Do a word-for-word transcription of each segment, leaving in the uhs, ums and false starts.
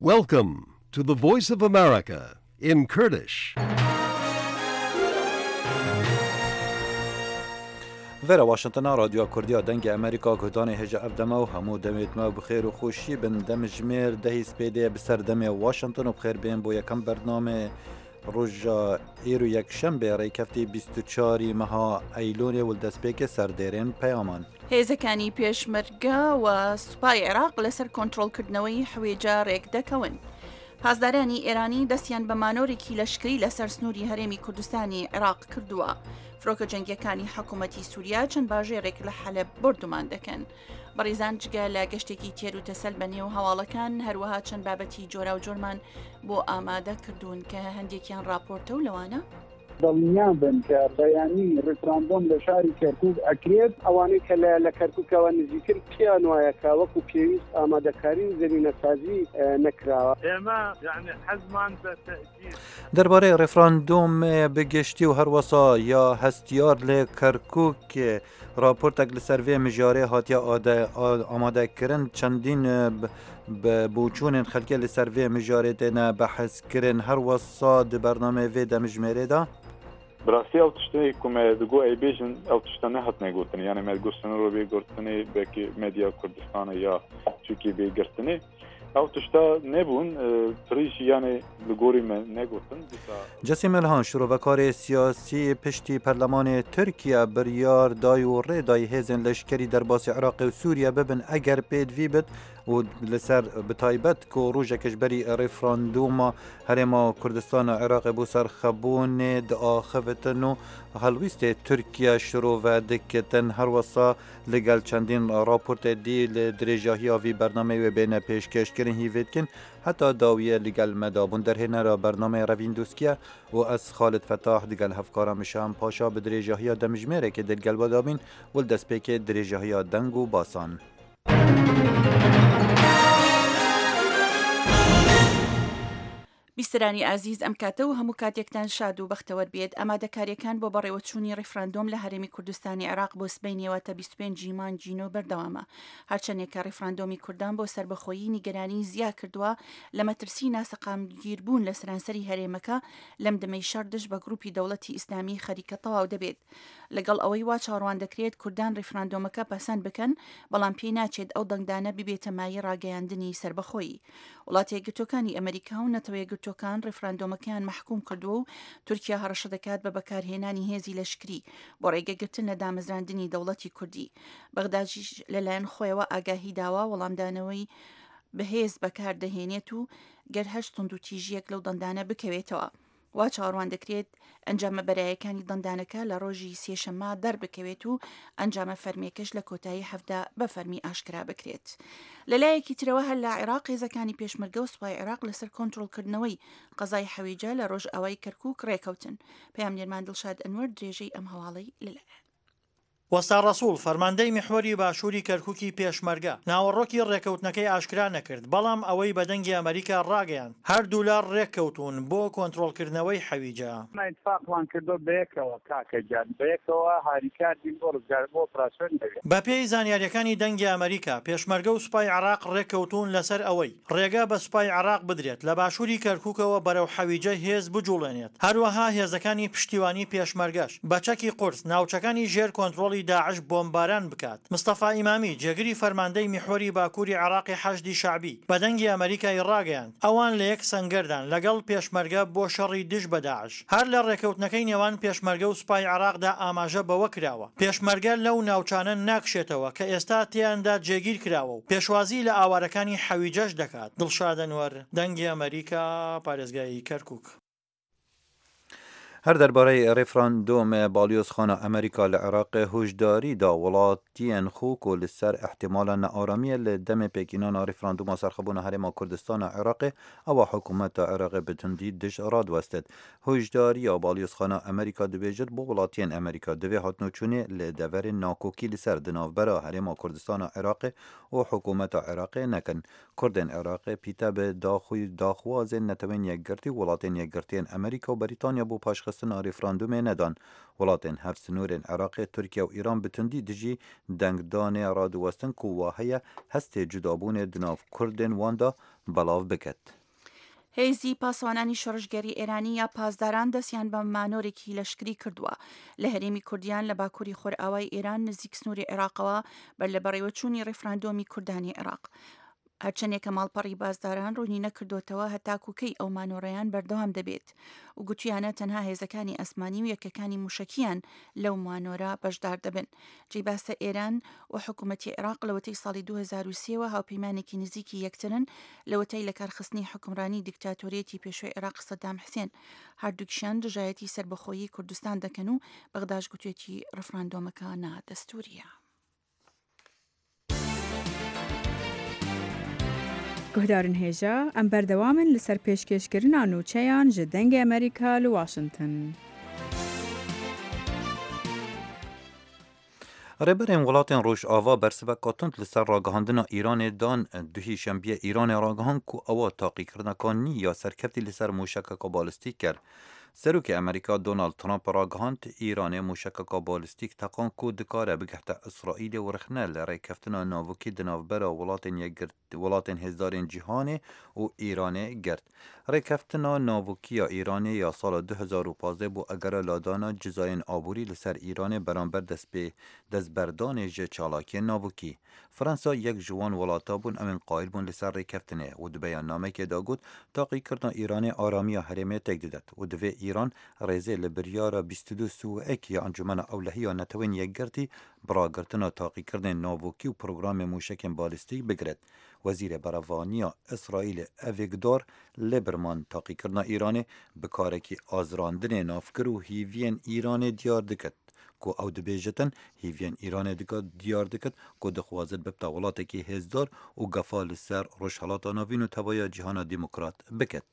Welcome to the Voice of America in Kurdish. vera Washington رادیو کردی دنگ امریکا کدان هجا افدما و همو دمت ما بخیر و خوشی بن دم جمیر دهی سپیده بسر دم واشنطن و بخیر بین بو یکم برنامه روزا ایرو یک شنبه ری کفتی بیست و چهار ماه ایلون ولدسپیک سردرین پیامان هێزەکانی پێشمەرگە و سوپای عێراق لەسەر کۆنتڕۆڵکردنەوەی حوێجە ڕێک دەکەون. پاسدارانی ئێرانی دەستیان بە مانۆرێکی لەشکری لەسەر سنووری هەرێمی کوردستانی عێراق کردووە. فرۆکە جەنگیەکانی حکوومەتی سووریا چەند باژێرێک لە حەلەب بردومان دەکەن. بەڕێزان جگە لە گەشتێکی تێر و تەسەل بە نێو هەواڵەکان هەروەها چەند بابەتی جۆرا و جۆرمان بۆ ئامادە کردوون کە هەندێکیان راپۆرتە و لەوانە دڵنیان بن کە بەیانی ڕفراندۆم لە شاری کەرکوک ئەکرێت ئەوانەی کە لە کەرکوکەوە نزیکتر پیان وایەکە وەکو پێویست ئامادەکاری زەمینەسازی نەکراوە. ئێمە یعنی حەزمان بە تەئکید دەربارەی ڕێفراندۆم بگەشتی و هەروەسا یا هەستیار لە کەرکوک راپۆرتێک لەسەر vê mijarê hatiye ئامادەکردن چەندین بوچوونên xelkê li ser vê mijarê têne behezkirin herwesa di bername vê demijmêrê de براستی او تشتنی که ما دگو ای بیشن او تشتنی هات نگوتنی یعنی ما گوشتنی رو بی گرتنی بکی مدیا کردستان یا چوکی بی گرتنی او تشتا نبون فریش یعنی لگوری ما نگوتن. جسیم الهان شروعکار سیاسی پشتی پارلمان ترکیه بریار دای و ری دای هزن لشکری در باس عراق و سوریه ببن اگر پید وی بد و لسر بتایبت که روژه کشبری ریفراندوم هرما کردستان عراق بو سر خبون دا خفتن و هلویست ترکیه شروع و دکتن هر وصا لگل چندین راپورت دی لدرجاهی آوی برنامه و بین پیشکش کرن هیوید کن حتی داویه لگل مدابون در هنه را برنامه روین دوسکیه و از خالد فتاح لگل هفکارا مشام پاشا به درجاهی دمجمره که دلگل بدابین و دست پیک درجاهی دنگ و باسان. بیسترانی عزیز ئەم کاتە و هەموو کاتێکتان شاد و بەختەوە بێت ئامادەکاریەکان بۆ بەڕێوەچوونی ڕێفراندۆم لە هەرێمی کوردستانی عێراق بۆ سبەینەوە تا بیست و پێنج مانگینۆ بەردەوامە. هەرچەندێک کە ڕێفراندۆمی کوردان بۆ سربەخۆیی نیگەرانی زیا کردووە لە مەترسی ناسەقامگیربوون لە سەرانسەری هەرێمەکە لەم دمەی شەردش بە گروپی دەوڵەتی ئیسلامی خەریکە تەواو دەبێت. لەگەڵ ئەوەی وا چاڕوان دەکرێت کوردان ڕێفراندۆمەکە پەسەند بکەن بەڵام پێی ناچێت ئەو دەنگدانە ببێتە مای ڕاگەیاندنی سربەخۆیی. وڵاتە یەکگرتووەکانی ئەمریکا و نەتەوە یەکگرتووەکان ڕێفراندۆمەکەیان محکوم کردووە و تورکیا هەڕەشە دەکات بە بەکارهێنانی هێزی لەشکری بۆ ڕێگەگرتن لە دامەزراندنی دەوڵەتی کوردی. بەغدادیش لەلایەن خۆیەوە ئاگاهی داوا وەڵامدانەوەی بەهێز بەکاردەهێنێت و گەر هەشت تند و تیژیەک لەو دەندانە بکەوێتەوە. وا چاڕوان دەکرێت ئەنجامە بەرایەکانی دەندانەکە لە ڕۆژی سێشەممە دەربکەوێت و ئەنجامە فەرمیەکەش لە کۆتایی هەفدا بە فەرمی ئاشکرا بکرێت. لەلایەکی ترەوە هەر لە عێراق هێزەکانی پێشمەرگە و سوپای عێراق لەسەر کۆنتڕۆڵکردنەوەی قەزای حەویجە لە ڕۆژ ئەوەی کەرکووک ڕێکەوتن. پەیامنێرمان دڵشاد ئەنوەر درێژەی ئەم هەواڵەی لەلایەن وەستا ڕەسوول فەرماندەی میحوەری باشووری کەرکووکی پێشمەرگە ناوەڕۆکی ڕێکەوتنەکەی ئاشکرا نەکرد بەڵام ئەوەی بەدەنگی ئەمریکا ڕاگەیان هەر دولار ڕێککەوتون بۆ کۆنتڕۆڵکردنەوەی حەویجە. اتفاقوان کردو بەیەکەوە کاکەجان بەیەکەوە هاریکاتی بۆ ڕزگار بۆ ئۆپراسیۆن دەوێت. بە پێی زانیاریەکانی دەنگی ئەمریکا پێشمەرگە و سوپای عێراق ڕێککەوتون لەسەر ئەوەی ڕێگا بە سوپای عێراق بدرێت لە باشووری کەرکووکەوە بەرەو حەویجە هێز بجوڵێنێت. هەروەها هێزەکانی پشتیوانی پێشمەرگەش بە چەکی قورس ناوچەکانی ژێر کۆنتڕۆڵی داعش بۆمباران بکات. مستەفا ئیمامی جێگری فەرماندەی میحوەری باکووری عێراقی حەشدی شعبی بەدەنگی ئەمریکای ڕاگەیان ئەوان لە یەک سەنگەردان لەگەڵ پێشمەرگە بۆ شەڕی دژ بە داعش. هەر لە ڕێکەوتنەکەی نێوان پێشمەرگە و سوپای عێراقدا ئاماژە بەوە کراوە پێشمەرگە لەو ناوچانە ناکشێتەوە کە ئێستا تیاندا جێگیر کراوە و پێشوازی لە ئاوارەکانی حەویجەش دەکات. دڵشاد ئەنوەر دەنگی ئەمریکا پارێزگای کەرکووک. هر درباره ریفراندوم بالیوزخانه امریکا لعراق هشداری دا ولاتین خوک و لسر احتمال نارامی لدم پیکینان ریفراندوم سرخبون هرما کردستان عراق او حکومت عراق بتندی دش راد وستد. هشداری بالیوزخانه امریکا دبیجد با ولاتین امریکا دوی هاتنو چونه لدور ناکوکی لسر دناوبرا هرما کردستان عراق و حکومت عراق نکن. کردن عراق پیتا به داخوی داخواز نتوین یک گرتی ولاتین یک گرتین امریکا و بریتانیا بو پاشخ خستن ریفراندوم ندان ولاتن هفت سنورین عراق ترکیه و ایران بتندی دجی دنگدان رادوستن کو واهی هست جدابون دناف کردن واندا بلاو بکت. هێزی پاسوانانی شۆڕژگەری ئێرانی یا پاسداران دەستیان بە مانۆرێکی لەشکری کردووە لە هەرێمی کوردیان لە باکووری خۆرئاوای ئێران نزیک سنووری عێراقەوە بەر لە بەڕێوەچوونی ڕێفراندۆمی کوردانی عێراق. هەرچەندێکە ماڵپەڕی بازداران ڕوونی نەکردوتەوە هەتاکوکەی ئەو مانۆڕەیان بەردەوام دەبێت و گوتیانە تەنها هێزەکانی ئەسمانی و یەکەکانی موشکیان لەو مانۆرە بەشدار دەبن. جێباسە ئێران و حکوومەتی عێراق لەوەتەی ساڵی دوو هەزار و سێ هاوپەیمانێکی نزیکی یەکترن لەوەتەی لە کارخستنی حکومڕانی دیکتاتۆریەتی پێشوەی عێراق سەدام حسێن. هەردووکیان دژایەتی سربەخۆیی کوردستان دەکەن و بەغداش گوتوێتی ڕەفراندۆمەکە نادەستوریە. گهدارن هێژە ئەم بەردەوامن لەسەر پێشکەشکردنا نوچەیان ji dengê Amerîka li Washington. ڕێبەرێن وڵاتên Rojava bersiveka tund li ser ragihandina Îranê dan duhî şembiye Îranê ragihand ku ewa taqîkirina nî ya serkeftî li ser mûşekeka balîstîk kir. Serokê Amerîka Donald Trump ragihand Îranê mûşekeka balîstîk teqan ku dikare bigihta İsraîlê û rixne li rêkeftina navokî di navbera welatên yekgirt welatên hêzdarên cîhanê û Îranê girt. Rêkeftina navokiya Îranê ya sala du hezar û panzdeh bû egera ladana cizayên aborî li ser Îranê beramber destpê destberdanê ji çalakiyên navokî. Fransa yek ji wan welata bûn em ên qaîl bûn li ser rêkeftinê û di beyannamekê de got taqîkirina Îranê aramiya herêmê têk didet û divê Îran rêzê li biryara bîst û du sûek ya Encumena Ewlehiya Netewên Yekgirtî biragirtina taqîkirinên navokî û programê mûşekên balîstîk bigiret. Wezîrê Berevaniya İsraîlê Avigdor Lieberman taqîkirina Îranê bi karekî azrandinê navkir û hîviyên Îranê diyar dikit ku ew dibêjitin hîviyên Îranê diyar dikit ku dixwazin bibta welatekî hêzdar û gefa li ser rojhelata navîn û tevaya cîhana demokrat bikit.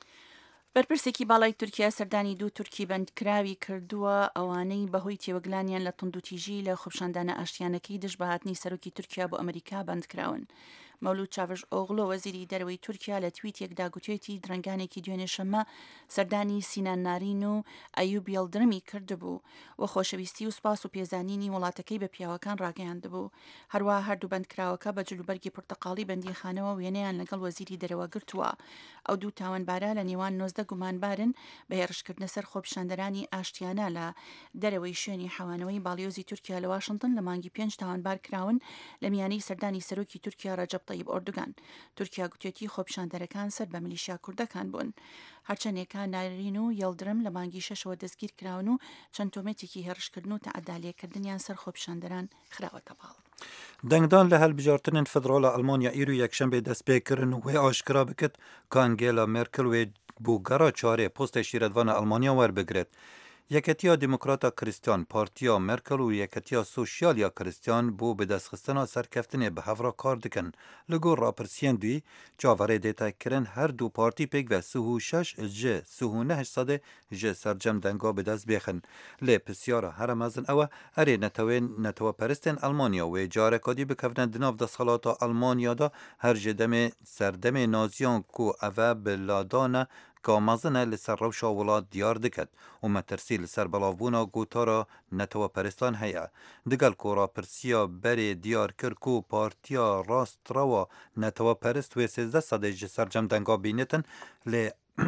بەرپرسێکی باڵای تورکیا سەردانی دوو تورکی بەندکراوی کردووە ئەوانەی بەهۆی تێوەگلانیان لە توندوتیژی لە خۆپشاندانە ئاشتیانەکەی دژ بەهاتنی سەرۆکی تورکیا بۆ ئەمریکا بەندکراون. مەولود چاڤش ئۆغڵۆ وەزیری دەرەوەی تورکیا لە تویتێکدا گوتوێتی درنگانێکی دوێنێ شەمە سەردانی سینان نارین و ئەیوب یەڵدرمی کردبوو و خۆشەویستی و سپاس و پێزانینی وڵاتەکەی بە پیاوەکان ڕاگەیاندبوو. هەروە هەردوو بەندکراوەکە بە جلوبەرگی پورتەقاڵی بەندیخانەوە وێنەیان لەگەڵ وەزیری دەرەوە گرتووە. ئەو دوو تاوانبارە لە نێوان نۆزدە گومانبارن بە هێرشکردنە سەر خۆپشاندەرانی ئاشتیانە لە دەرەوەی شوێنی حەوانەوەی باڵیۆزی تورکیا لە واشنگتن لە مانگی پێنج تاوانبار کراون لە میانەی سەردانی سەرۆکی تورکیا ڕەجەب طەیب ئۆردوگان. تورکیا گوتێتی خۆپشاندەرەکان سەر بە میلیشیا کوردەکان بوون. هەرچەندێکە نارین و یەڵدرم لە مانگی شەشەوە دەستگیر کراون و چەند تۆمەتێکی هێرشکردن و تەعەدالێکردنیان سەر خۆپشاندەران خراوەتە باڵ. دەنگدان لە هەلبژارتنên federala Almanya îro yekşembe destpêkirin û wê aşkira bikit ka Angela Merkel wê bû gera çarê postê şîretvana Almanya werbigiret. Yeketiya Demokrata Kristyan Partiya Merkel û Yeketiya Sosyal Kristyan bû bi destxistina serkeftinê bi hevra kar dikin. Li gor rapirsiyên duyî çaverê dêtekirin her du partî pêk ve sih û şeş ji sih û neh sadê ji sercem denga bi dest bêxin. Lê pisyara here mezin ew e erê netewên neteweperistên Almanya wê carekadî bikevne di nav destxelata Almanyada her ji demê serdemê naziyan ku ev e bi ladane kamazine li ser rewşa welat diyar diket û metirsî li ser belavbûna gotara neteweperistan heye. Digel ku rapirsiya berê diyar kir ku Partiya Rastrewa Neteweperist wê sêzdeh sedê ji sercem denga bînitin lê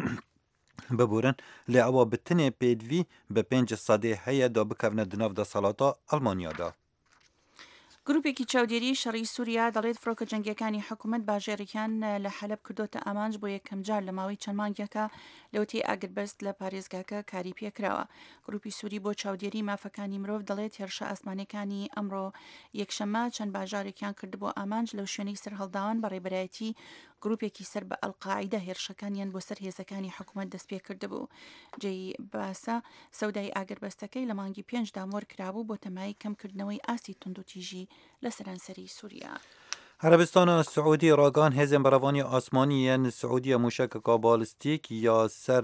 biborin lê ewa bi tinê pêdivî bi pênc sedê heye da bikevne di nav desthelata Almanyada. گروپێکی چاودێری شەڕی سووریا دەڵێت فڕۆکە جەنگیەکانی حکوومەت باژێڕیان لە حەلب کردوتە ئامانج بۆ یەکەم جار لە ماوەی چەند مانگێکە لەوتەی ئاگربەست لە پارێزگاکە کاری پێکراوە. گروپی سووری بۆ چاودێری مافەکانی مرۆڤ دەڵێت هێرشە ئاسمانەکانی ئەمڕۆ یەکشەمە چەند باژارێکیان کرد بۆ ئامانج لەو شوێنەی سەرهەڵداوان بە ڕێبەرایەتی گروپێکی سەر بە ئەلقاعیدە هێرشەکانیان بۆ سەر هێزەکانی حکوومەت دەست پێ کردبوو. جێی باسە سەودای ئاگربەستەکەی لە مانگی پێنج دامۆر کرابوو بۆ تەمای کەمکردنەوەی ئاسی توندوتیژی لە سەرانسەری سووریا. عربستان سعودی راگان هێزên berevaniya asmanî yên Siûdiya mûşekeka balîstîk ya ser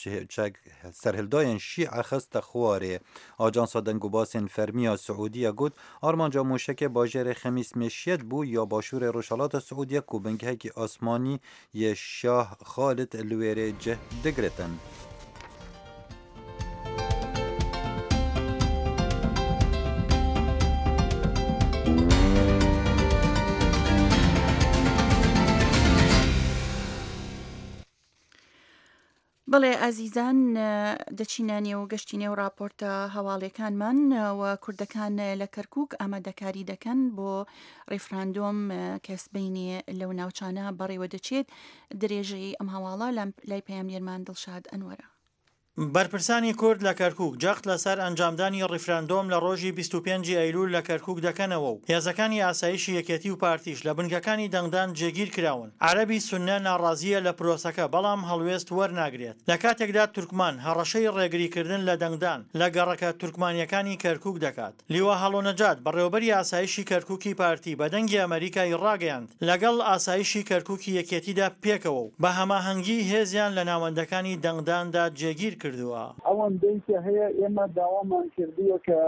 serhildayên Şîe xiste xwarê. Ajansa Dengûbasên Fermiya Siûdiya got armanca mûşekê bajêrê Xemîs Meşiyet bû ya başûrê Rojhilatê Siûdiya ku bingehekî asmanî yê Şah Xalid li wêrê cih digiritin. بەڵێ ئازیزان دەچینە نێو گەشتی نێو راپۆرتە هەواڵەکانمان و کوردەکان لە کەرکووک ئامادەکاری دەکەن بۆ ڕێفراندۆم کەسبینی لەو ناوچانە بەڕێوە دەچێت درێژەی ئەم هەواڵە لای پەیامێرمان دڵشاد ئەنوەرە. بەرپرسانی کورد لە کەرکووک جەخت لەسەر ئەنجامدانی ڕیفراندۆم لە ڕۆژی بیست و پێنجی ئەیلول لە کەرکووک دەکەنەوە و هێزەکانی ئاسایشی یەکێتی و پارتیش لە بنکەکانی دەنگدان جێگیر کراون. عەرەبی سوننە ناڕازیە لە پرۆسەکە بەڵام هەڵوێست وەرناگرێت. لە کاتێکدا تورکمان هەڕەشەی ڕێگریکردن لە دەنگدان لە گەڕەکە تورکمانیەکانی کەرکووک دەکات. لیوە هەڵۆنەجات بەڕێوەبەری ئاسایشی کەرکووکی پارتی بە دەنگی ئەمریکای ڕاگەیاند لەگەڵ ئاسایشی کەرکووکی یەکێتیدا پێکەوە و بە هەماهەنگی هێزیان لە ناوەندەکانی دەنگداندا جێگیر ئەوەندەی کە هەیە ئێمە داوامان کردووە کە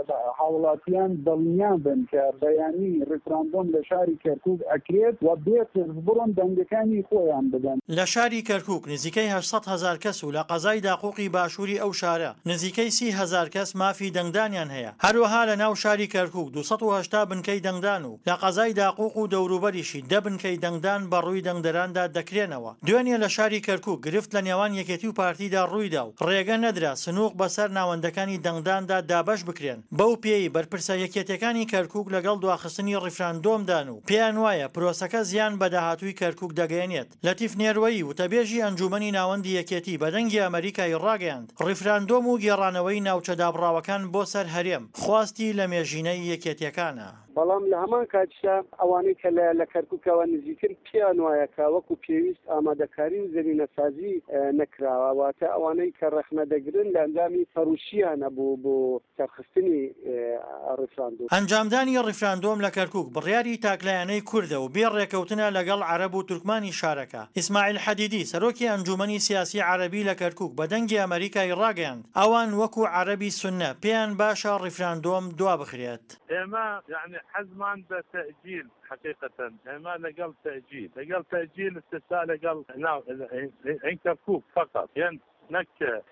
هاوڵاتیان دڵنیان بن کە بەیانی ڕیفراندۆم لە شاری کەرکووک ئەکرێت و بێت بڕۆن دەنگەکانی خۆیان بدەن. لە شاری کەرکووک نزیکەی هەشت هەزار کەس و لە قەزای داقوقی باشووری ئەو شارە نزیکەی سی هەزار کەس مافی دەنگدانیان هەیە. هەروەها لە ناو شاری کەرکووک دووسەد و هەشتا بنکەی دەنگدان و لە قەزای داقوق و دەوروبەریشی دە بنکەی دەنگدان بە ڕووی دەنگدەراندا دەکرێنەوە. دوێنێ لە شاری کەرکووک گرفت لە نێوان یەکێتی و پارتیدا ڕوویدا و ڕێگە نەدرا سنووق بەسەر ناوەندەکانی دەنگداندا دابەش بکرێن. بەو پێی بەرپرسە یەکێتەکانی کەرکووک لەگەڵ دواخستنی ڕیفراندۆمدان و پێیان وایە پرۆسەکە زیان بە داهاتووی کەرکووک دەگەێنێت. لەتیف نێروەیی وتەبێژی ئەنجومەنی ناوەندی یەکێتی بە دەنگی ئەمریکای ڕاگەیاند ڕیفراندۆم و گێڕانەوەی ناوچە دابڕاوەکان بۆ سەر هەرێم خواستی لە مێژینەی یەکێتیەکانە. بەڵام لە هەمان کاتیشدا ئەوانەی کە لە کەرکووکەوە نزیکن پیان وایەکە وەکو پێویست ئامادەکاری و زەمینەسازی نەکراوە واتە ئەوانەی کە ڕەخنە دەگرن لە ئەندامی فەروشیانە بۆ بۆ سەرخستنی ڕیفراندۆم. ئەنجامدانی ڕیفراندۆم لە کەرکووک بڕیاری تاکلایانەی کوردە و بێ ڕێکەوتنە لەگەڵ عەرەب و تورکمانی شارەکە. ئیسماعیل حەدیدی سەرۆکی ئەنجومەنی سیاسی عەرەبی لە کەرکووک بە دەنگی ئەمریکای ڕاگەیاند ئەوان وەکو عەرەبی سوننە پێیان باشە ڕیفراندۆم دوا بخرێت. ئێمە یعنی حەزمان بە تەئجیل حقيقة ما لقل تأجيل لقل تأجيل استثناء لقل هين كركوك فقط يعني نك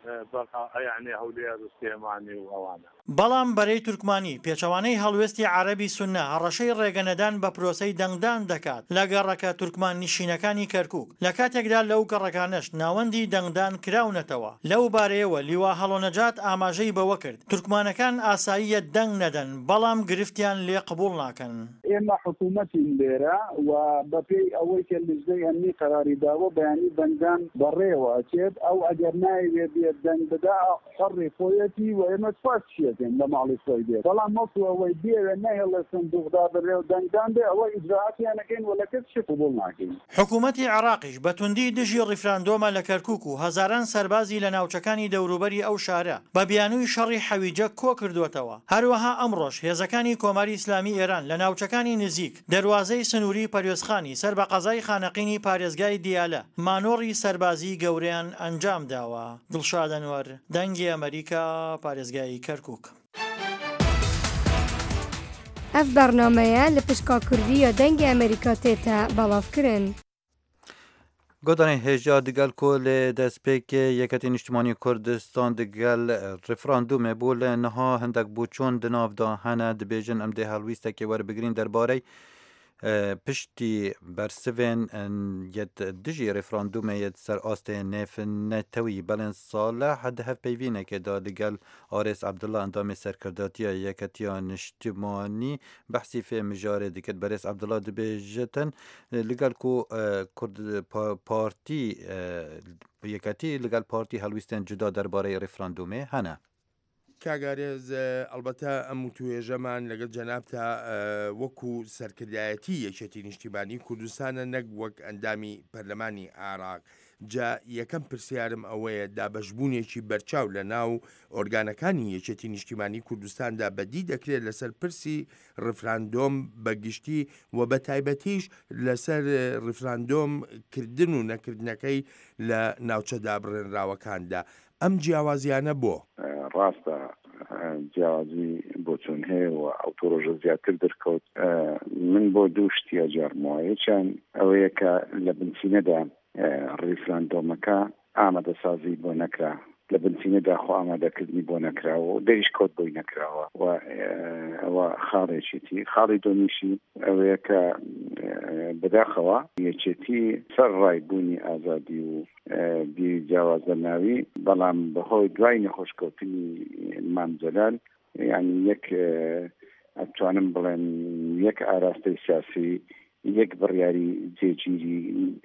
يعني أولياء السليماني وأوانا بەڵام بەرەی تورکمانی پێچەوانەی هەڵوێستی عەرەبی سوننە هەڕەشەی ڕێگەنەدان بە پرۆسەی دەنگدان دەکات لە گەڕەکە تورکمان نشینەکانی کەرکووک. لە کاتێکدا لەو گەڕەکانش ناوەندی دەنگدان کراونەتەوە. لەو بارەیەوە لیوا هەڵۆنەجات ئاماژەی بەوە کرد تورکمانەکان ئاساییە دەنگ نەدەن بەڵام گرفتیان لێ قبوڵ ناکەن. ئێمە حکوومەتی لێرە و بەپێی ئەوەی کە لیژنەی ئەمنی قەراری داوە بەیانی دەنگدان بەڕێوە ئەچێت ئەو ئەگەر نایوێت بێت دەنگ بدا حەڕی خۆیەتی و ئێمە سپاسیە لە ماڵی خۆی بێت. بەڵام مەفت ئەوەی بێوێ نەهێڵە سندوقدا بڕێ و دەنگدان بێ ئەوە ئیجراعاتیانەکەین و لە کەس شی قبوڵ ناکەین. حکوومەتی عێراقیش بە توندی دژی ڕیفراندۆمە لە کەرکووک و هەزاران سەربازی لە ناوچەکانی دەوروبەری ئەو شارە بە بیانووی شەڕی حەویجە کۆ کردوێتەوە. هەروەها ئەمڕۆژ هێزەکانی کۆماری ئیسلامی ئێران لە ناوچەکانی نزیک دەواازەی سنووری پەروێزخانی سەر بە قەزای خانەقینی پارێزگای دیالە مانۆڕی سەربازی گەورەیان ئەنجام داوە. دڵشاد ئەنوەر دەنگی ئەمریکا پارێزگای کەرکووک. ئەف بەرنامەیە لە پشکا کوردی یا دەنگی ئەمریکا تێتە بەڵاوکردن. گۆدانی هێژا دگەل کۆ لێ دەستپێکێ یەکەتی نیشتیمانی کوردستان دگەل ڕیفراندومێ بۆ لە نەها هەندێک بوو چۆن دناودا هەنە دەبێژن ئەم دێ هەڵویستێکی وەربگرین دەربارەی پشتی بەرسڤێن یەت دژی ڕێفراندومە یەت سەر ئاستێ نێفنەتەوی بەلێن ساڵە هەد هەف پەیوینێکێدا دگەل ئارێس عەبدوڵڵا ئەندامی سەرکرداتیە یەکەتیە نیشتیمانی بەحسی فێ مژارێ دیکرد بەرێس عەبدوڵڵا دەبێژێتن لەگەل کو کورد پارتی یەکەتی لەگەل پارتی هەڵویستێن جودا دەربارەی ڕێفراندومێ هەنە. کاگارێز ئەلبەتە ئەم توێژەمان لەگەڵ جەنابتە وەکو سەرکردایەتی یەکێتی نیشتیمانی کوردستانە نەک وەک ئەندامی پەرلەمانی عێراق. جا یەکەم پرسیارم ئەوەیە دابەشبوونێکی بەرچاو لە ناو ئۆرگانەکانی یەکێتی نیشتیمانی کوردستاندا بەدی دەکرێت لەسەر پرسی ڕیفراندۆم بەگشتی و بە تایبەتیش لەسەر ڕیفراندۆم کردن و نەکردنەکەی لە ناوچە دابڕێنراوەکاندا. ئەم جیاوازیانە بۆ ڕاستە جیاوازی بۆ چۆن هەیە و ئەو پرۆژە زیاتر دەرکەوت. من بۆ دوو شتیا جارمەوە. یەکیان ئەوەیە کە لە بنچینەدا ڕیفراندۆمەکە ئامادەسازی بۆ نەکرا لە بنچینەدا خۆ ئامادەکردنی بۆ نەکراوە و دەیش کۆت بۆی نەکراوە و ئەوە خاڵێکیتی. خاڵی دۆمیشی ئەوەیە کە بەداخەوە یەکێتی سەر ڕایبوونی ئازادی و بیجیاوازدەرناوی بەڵام بەهۆی دوای نەخۆشکەوتنی مامجەلال یعنی یەک ئەتوانم بڵێن یەک ئاراستەی سیاسی یەک بڕیاری جێگیری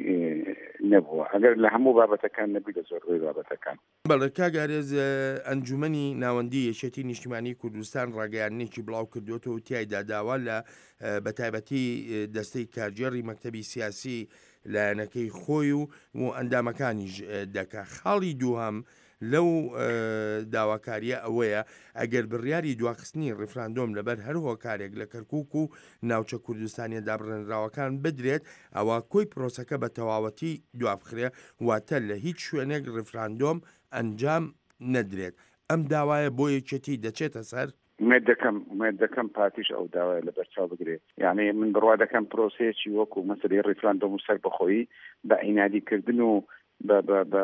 نەبووە ئەگەر لە هەموو بابەتەکان نەبی لە زۆربەی بابەتەکان. بەڵێ کاگارێز ئەنجومەنی ناوەندی یەکێتی نیشتیمانی کوردستان ڕاگەیاندنێکی بڵاو کردوێتەوە و تیایدا داوا لە بەتایبەتی دەستەی کارگێڕی مەکتەبی سیاسی لایەنەکەی خۆی و و ئەندامەکانیش دەکا. خاڵی دووهەم لەو داواکاریە ئەوەیە ئەگەر بڕیاری دواخستنی ڕێفراندۆم لەبەر هەر هۆکارێک لە کەرکووک و ناوچە کوردستانی دابڕێنراوەکان بدرێت ئەوە کۆی پرۆسەکە بە تەواوەتی دوابخرێ واتە لە هیچ شوێنێک ڕێفراندۆم ئەنجام نەدرێت. ئەم داوایە بۆ یەکێتی دەچێتە سەر؟ مێ دەکەم مێ دەکەم پاتیش ئەو داوای لە بەرچاو بگرێت. یعنی من بڕوا دەکەم پرۆسەیەکی وەکو مەسەلەی ڕێفراندۆم و سەر بەخۆیی بە عینادیکردن و بە بە بە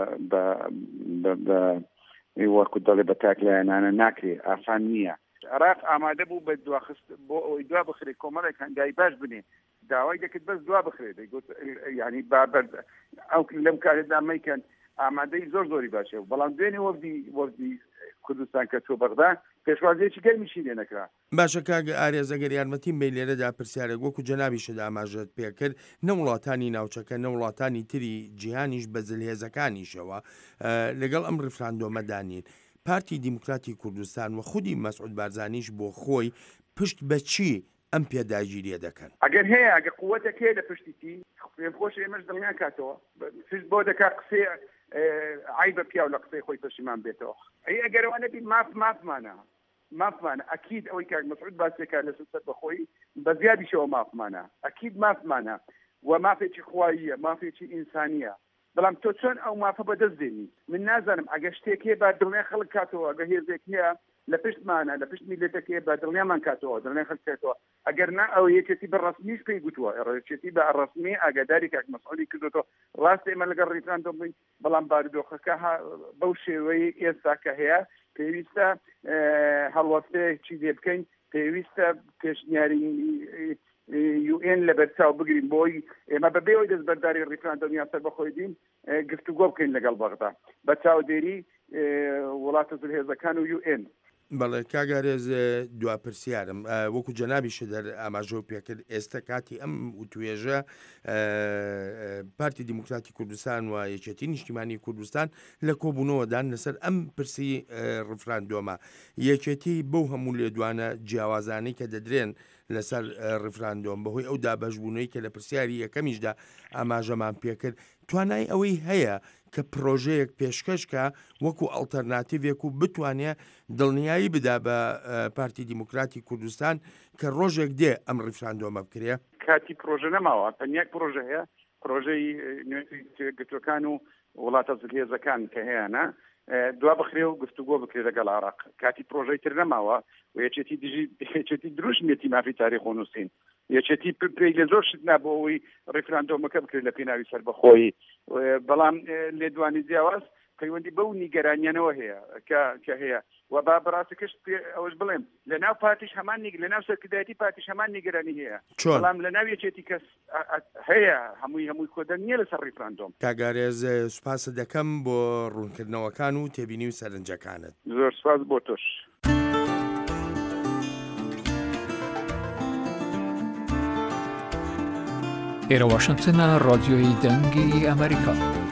بە بە وەکو دەڵێ بە تاکلایەنانە ناکرێت ئاسان نییە. عێراق ئامادە بوو بە دواخست بۆ ئەوەی دوا بخرێت کۆمەڵێک هەنگای باش بنێ داوای دەکرد بەس دوا بخرێت یعنی بابەر ئەو لەم کارێدا مەیکەن ئامادەی زۆر زۆری باشە بەڵام دوێنێ وەفدی وەفدی کوردستان کە تۆ بەغدا پێشوازیەکی گەرمیشی لێ نەکرا. باشە کاگە ئارێز ئەگەر یارمەتیم بێ لێرەدا پرسیارێک وەکو جەنابیشت ئاماژەت پێکرد نە وڵاتانی ناوچەکە نە وڵاتانی تری جیهانیش بە جلهێزەکانیشەوە لەگەڵ ئەم ڕێفراندۆمەدانین. پارتی دیموکراتی کوردستان و خودی مەسعود بارزانیش بۆ خۆی پشت بە چی ئەم پێداگیریە دەکەن؟ ئەگەر هەیە ئەگە قووەتێک هەیە لە پشتیتی پێم خۆش ئێمەش دڵنیان کاتەوە بۆ دەکات قسێ عیبە پیا و لە قسەی خۆی پەشیمان بێتەوە. ئەی ئەگەرەوە نەبی ماف مافمانە مافمانە ئەکید ئەوەی کاک مەسعود باسێکە لە سەر بەخۆی بە زیادیشەوە مافمانە ئەکید مافمانە و مافێکی خواییە مافێکی ئینسانیە بەڵام تۆ چۆن ئەو مافە بەدەست دێنی؟ من نازانم ئەگە شتێک هەیە با دڵنیای خەڵک کاتەوە ئەگە هێزێک هەیە لە پشتمانە لە پشت میلەتێک با دڵنیامان کاتەوە دڵنیای خەڵک کاتەوە ئەگەر نا ئەو یەکێتی بە ڕەسمیش پێی گوتووە ڕێچێتی بە ڕەسمی ئاگاداری کاک مەسعودی کردوەوە ڕاست ئێمە لەگەڵ ڕێفراندۆم بووین بەڵام بارودۆخەکە بەو شێوەی ئێستا کە هەیە پێویستە هەڵوەستەیەکی لێ بکەین پێویستە پێشنیاری یو ئێن لە بەرچاو بگرین بۆی ئێمە بەبێەوەی دەستبەرداری ڕێفراندۆم یاسەر بەخۆی دین گفتوگۆ بکەین لەگەڵ بەغدا بە چاودێری وڵاتە جلهێزەکان و یو ئێن. بەڵێ کاگارێز دواپرسیارم وەکو جەنابیش دەر ئاماژە پێکرد ئێستا کاتی ئەم وتوێژە پارتی دیموکراتی کوردستان و یەکێتی نیشتیمانی کوردستان لە کۆبوونەوەدان لەسەر ئەم پرسی ڕفراندۆمە یەکێتی بەو هەموو لێدوانە جیاوازانەی کە دەدرێن لەسەر ڕفراندۆم بەهۆی ئەو دابەشبوونەوەی کە لە پرسیاری یەکەمیشدا ئاماژەمان پێکرد توانای ئەوەی هەیە کە پرۆژەیەک پێشکەشکە وەکو ئەڵتەرناتیڤێک و بتوانێت دڵنیایی بدا بە پارتی دیموکراتی کوردستان کە ڕۆژێک دێ ئەم ڕیفراندۆمە بکرێ؟ کاتی پرۆژە نەماوە تەنیاک پرۆژە هەیە پرۆژەی گرتوەکان و وڵاتە جلهێزەکان کە هەیەە دوا بخرێ و گفتوگۆ بکرێ لەگەڵ عێراق کاتی پرۆژەی تر نەماوە و یەکێتی یەکێتی دروستنێتی مافی تاریخ و نووسین یەکێتی پێی لە زۆر شت نابۆ ئەوەی ڕێفراندۆمەکە بکرێت لە پێناوی سەربەخۆیی بەڵام لێدوانی جیاواز پەیوەندی بەو نیگەرانیانەوە هەیە کە هەیە و با بەڕاستیکەش ئەوەش بڵێم لە ناو پارتیش هەمان لە ناو سەرکردایەتی پارتیش هەمان نیگەرانی هەیە بەڵام لە ناو یەکێتی کەس هەیە هەمووی هەمووی کۆدە نییە لەسەر ڕێفراندۆم. کاگارێز سوپاسە دەکەم بۆ ڕوونکردنەوەکان و تێبینی و سەرنجەکانت. زۆر سوپاس بۆ تۆش. ئێرە واشنگتنە ڕادیۆی دەنگی ئەمریکا.